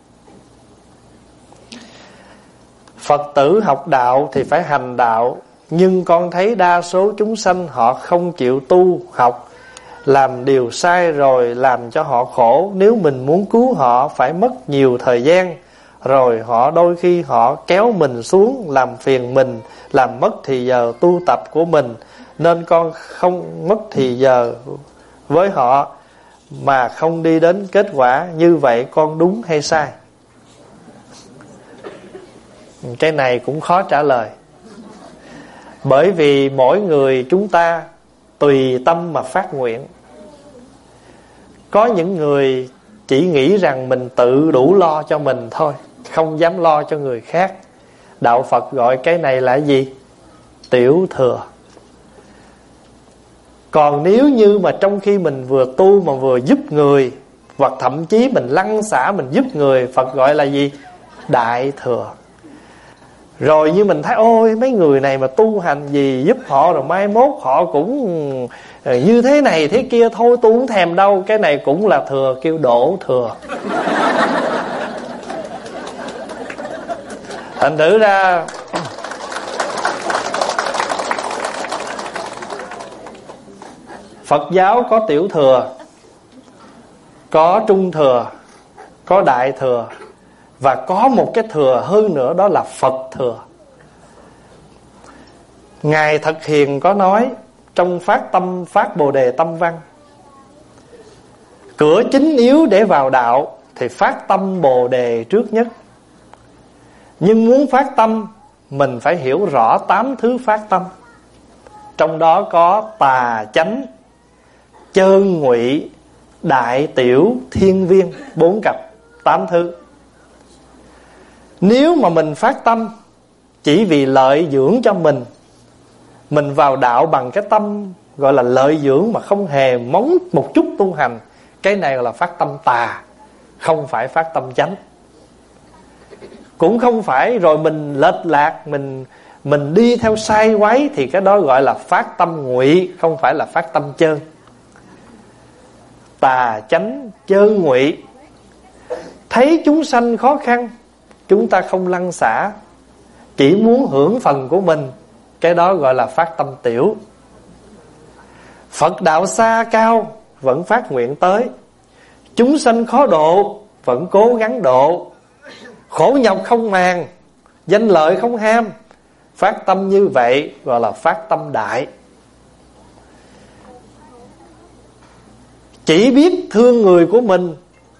Speaker 1: Phật tử học đạo thì phải hành đạo, nhưng con thấy đa số chúng sanh họ không chịu tu học, làm điều sai rồi làm cho họ khổ. Nếu mình muốn cứu họ phải mất nhiều thời gian, rồi họ đôi khi họ kéo mình xuống, làm phiền mình, làm mất thì giờ tu tập của mình. Nên con không mất thì giờ với họ mà không đi đến kết quả. Như vậy con đúng hay sai? Cái này cũng khó trả lời. Bởi vì mỗi người chúng ta tùy tâm mà phát nguyện. Có những người chỉ nghĩ rằng mình tự đủ lo cho mình thôi, không dám lo cho người khác. Đạo Phật gọi cái này là gì? Tiểu thừa. Còn nếu như mà trong khi mình vừa tu mà vừa giúp người, hoặc thậm chí mình lăn xả mình giúp người, Phật gọi là gì? Đại thừa. Rồi như mình thấy ôi mấy người này mà tu hành gì giúp họ, rồi mai mốt họ cũng như thế này thế kia, thôi tôi không thèm đâu. Cái này cũng là thừa, kêu đổ thừa. Thành thử ra Phật giáo có tiểu thừa, có trung thừa, có đại thừa, và có một cái thừa hơn nữa, đó là Phật thừa. Ngài Thật Hiền có nói trong Phát Bồ Đề Tâm Văn: cửa chính yếu để vào đạo thì phát tâm Bồ Đề trước nhất. Nhưng muốn phát tâm, mình phải hiểu rõ 8 thứ phát tâm. Trong đó có tà chánh, chơn ngụy, đại tiểu, thiên viên, 4 cặp, 8 thứ. Nếu mà mình phát tâm chỉ vì lợi dưỡng cho mình vào đạo bằng cái tâm gọi là lợi dưỡng mà không hề móng một chút tu hành, cái này gọi là phát tâm tà, không phải phát tâm chánh. Cũng không phải rồi mình lệch lạc, mình đi theo sai quấy, thì cái đó gọi là phát tâm ngụy, không phải là phát tâm chơn. Tà chánh chơn ngụy. Thấy chúng sanh khó khăn, chúng ta không lăn xả, chỉ muốn hưởng phần của mình, cái đó gọi là phát tâm tiểu. Phật đạo xa cao, vẫn phát nguyện tới. Chúng sanh khó độ, vẫn cố gắng độ. Khổ nhọc không màng, danh lợi không ham. Phát tâm như vậy gọi là phát tâm đại. Chỉ biết thương người của mình,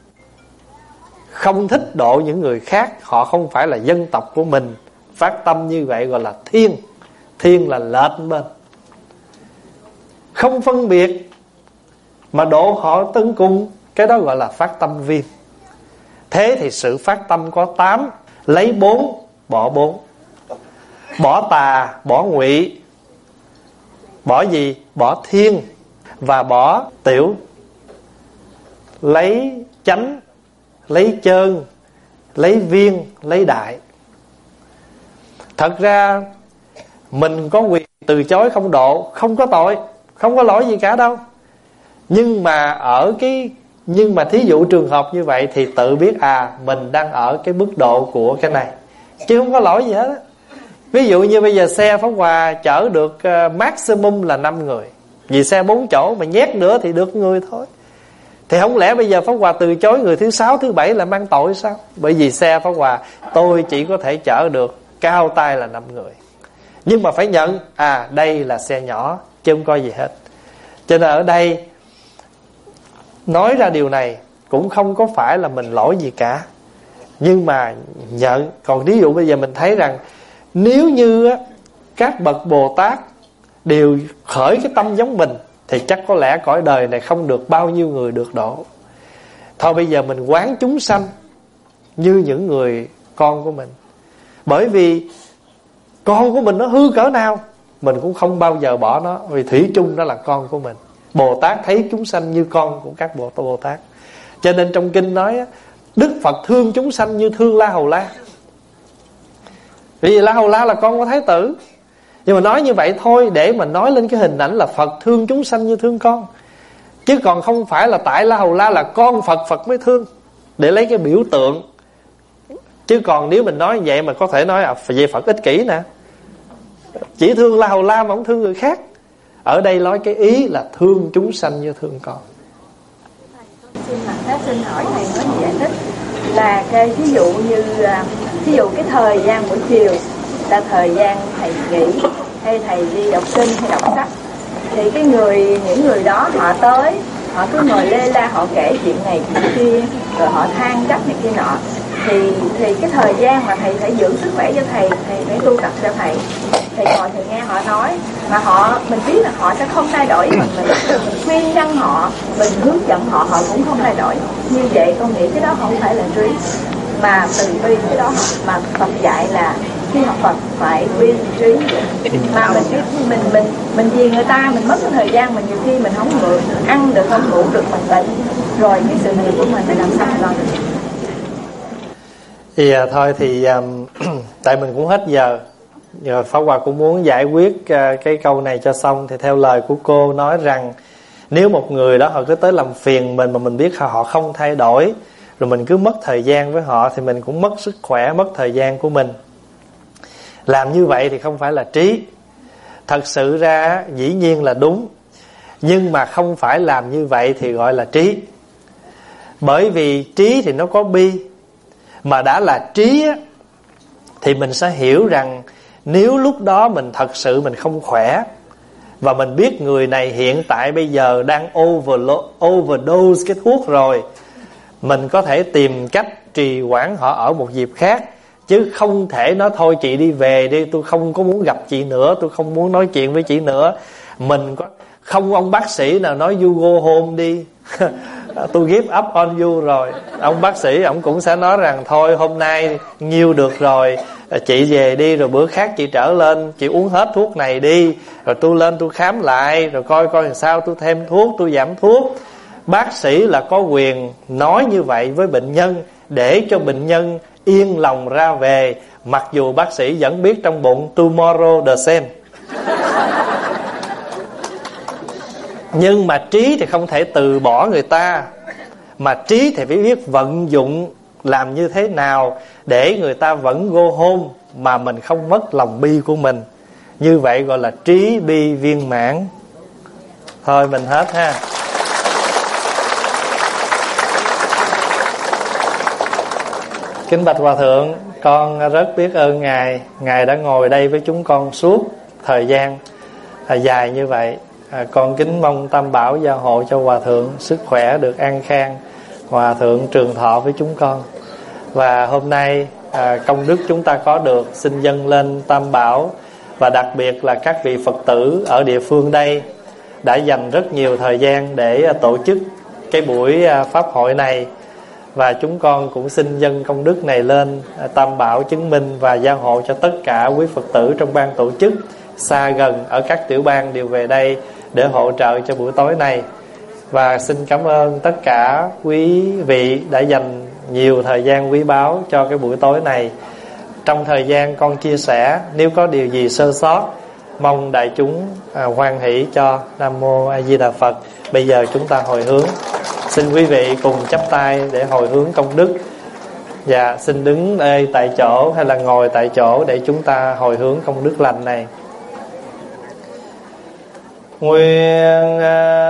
Speaker 1: không thích độ những người khác, họ không phải là dân tộc của mình. Phát tâm như vậy gọi là thiên. Thiên là lệch bên, không phân biệt mà độ họ tận cùng, cái đó gọi là phát tâm viên. Thế thì sự phát tâm có 8, lấy 4 bỏ 4. Bỏ tà, bỏ ngụy. Bỏ gì? Bỏ thiên và bỏ tiểu. Lấy chánh, lấy chơn, lấy viên, lấy đại. Thật ra mình có quyền từ chối không độ, không có tội, không có lỗi gì cả đâu. Nhưng mà thí dụ trường hợp như vậy thì tự biết mình đang ở cái mức độ của cái này, chứ không có lỗi gì hết á. Ví dụ như bây giờ xe Pháp Hòa chở được maximum là 5 người, vì xe 4 chỗ mà nhét nữa thì được người thôi. Thì không lẽ bây giờ Pháp Hòa từ chối người thứ 6, thứ 7 là mang tội sao? Bởi vì xe Pháp Hòa tôi chỉ có thể chở được cao tay là 5 người. Nhưng mà phải nhận đây là xe nhỏ, chứ không có gì hết. Cho nên ở đây nói ra điều này cũng không có phải là mình lỗi gì cả, nhưng mà nhận. Còn ví dụ bây giờ mình thấy rằng nếu như các bậc Bồ Tát đều khởi cái tâm giống mình, thì chắc có lẽ cõi đời này không được bao nhiêu người được độ. Thôi bây giờ mình quán chúng sanh như những người con của mình. Bởi vì con của mình nó hư cỡ nào, mình cũng không bao giờ bỏ nó, vì thủy chung đó là con của mình. Bồ Tát thấy chúng sanh như con của các Bồ Tát. Cho nên trong kinh nói Đức Phật thương chúng sanh như thương La Hầu La. Vì La Hầu La là con của Thái tử. Nhưng mà nói như vậy thôi để mà nói lên cái hình ảnh là Phật thương chúng sanh như thương con, chứ còn không phải là tại La Hầu La là con Phật, Phật mới thương, để lấy cái biểu tượng. Chứ còn nếu mình nói vậy mà có thể nói về Phật ích kỷ nè, chỉ thương La Hầu La mà không thương người khác. Ở đây nói cái ý là thương chúng sanh như thương con.
Speaker 2: Xin hỏi thầy có giải thích là cái ví dụ như cái thời gian buổi chiều là thời gian thầy nghỉ, hay thầy đi đọc kinh hay đọc sách, thì những người đó họ tới, họ cứ ngồi lê la, họ kể chuyện này chuyện kia, rồi họ than trách này kia nọ, thì cái thời gian mà thầy phải giữ sức khỏe cho thầy phải tu tập cho thầy ngồi thầy nghe họ nói, mà mình biết là họ sẽ không thay đổi, mình khuyên ngăn họ, mình hướng dẫn họ, họ cũng không thay đổi. Như vậy con nghĩ cái đó không phải là trí, mà từ bi. Cái đó mà Phật dạy là khi học Phật phải bi trí. Mà mình vì người ta mình mất cái thời gian, mình nhiều khi mình không ăn được, không ngủ được, mình bệnh, rồi cái sự nghiệp của mình phải làm sao lo được.
Speaker 1: Thì thôi thì tại mình cũng hết giờ, Rồi Pháp Hòa cũng muốn giải quyết cái câu này cho xong. Thì theo lời của cô nói rằng nếu một người đó họ cứ tới làm phiền mình mà mình biết họ không thay đổi, rồi mình cứ mất thời gian với họ, thì mình cũng mất sức khỏe, mất thời gian của mình. Làm như vậy thì không phải là trí. Thật sự ra dĩ nhiên là đúng, nhưng mà không phải làm như vậy thì gọi là trí. Bởi vì trí thì nó có bi. Mà đã là trí á, thì mình sẽ hiểu rằng nếu lúc đó mình thật sự mình không khỏe, và mình biết người này hiện tại bây giờ đang overdose cái thuốc rồi, mình có thể tìm cách trì hoãn họ ở một dịp khác. Chứ không thể nói thôi chị đi về đi, tôi không có muốn gặp chị nữa, tôi không muốn nói chuyện với chị nữa. Mình có không ông bác sĩ nào nói you go home đi tôi give up on you rồi. Ông bác sĩ ông cũng sẽ nói rằng thôi hôm nay nhiêu được rồi, chị về đi, rồi bữa khác chị trở lên, chị uống hết thuốc này đi, rồi tôi lên tôi khám lại, rồi coi làm sao tôi thêm thuốc, tôi giảm thuốc. Bác sĩ là có quyền nói như vậy với bệnh nhân để cho bệnh nhân yên lòng ra về, mặc dù bác sĩ vẫn biết trong bụng tomorrow the same. Nhưng mà trí thì không thể từ bỏ người ta, mà trí thì phải biết vận dụng làm như thế nào để người ta vẫn go home mà mình không mất lòng bi của mình. Như vậy gọi là trí bi viên mãn. Thôi mình hết ha. Kính bạch Hòa Thượng, con rất biết ơn Ngài. Ngài đã ngồi đây với chúng con suốt thời gian dài như vậy. Con kính mong Tam Bảo gia hộ cho Hòa Thượng sức khỏe được an khang, Hòa Thượng trường thọ với chúng con. Và hôm nay công đức chúng ta có được xin dâng lên Tam Bảo, và đặc biệt là các vị Phật tử ở địa phương đây đã dành rất nhiều thời gian để tổ chức cái buổi pháp hội này. Và chúng con cũng xin dâng công đức này lên Tam Bảo chứng minh và gia hộ cho tất cả quý Phật tử trong ban tổ chức, xa gần ở các tiểu bang đều về đây để hỗ trợ cho buổi tối này. Và xin cảm ơn tất cả quý vị đã dành nhiều thời gian quý báu cho cái buổi tối này. Trong thời gian con chia sẻ, nếu có điều gì sơ sót, mong đại chúng hoan hỷ cho. Nam Mô A Di Đà Phật. Bây giờ chúng ta hồi hướng. Xin quý vị cùng chắp tay để hồi hướng công đức. Và xin đứng đây tại chỗ hay là ngồi tại chỗ để chúng ta hồi hướng công đức lành này. Nguyện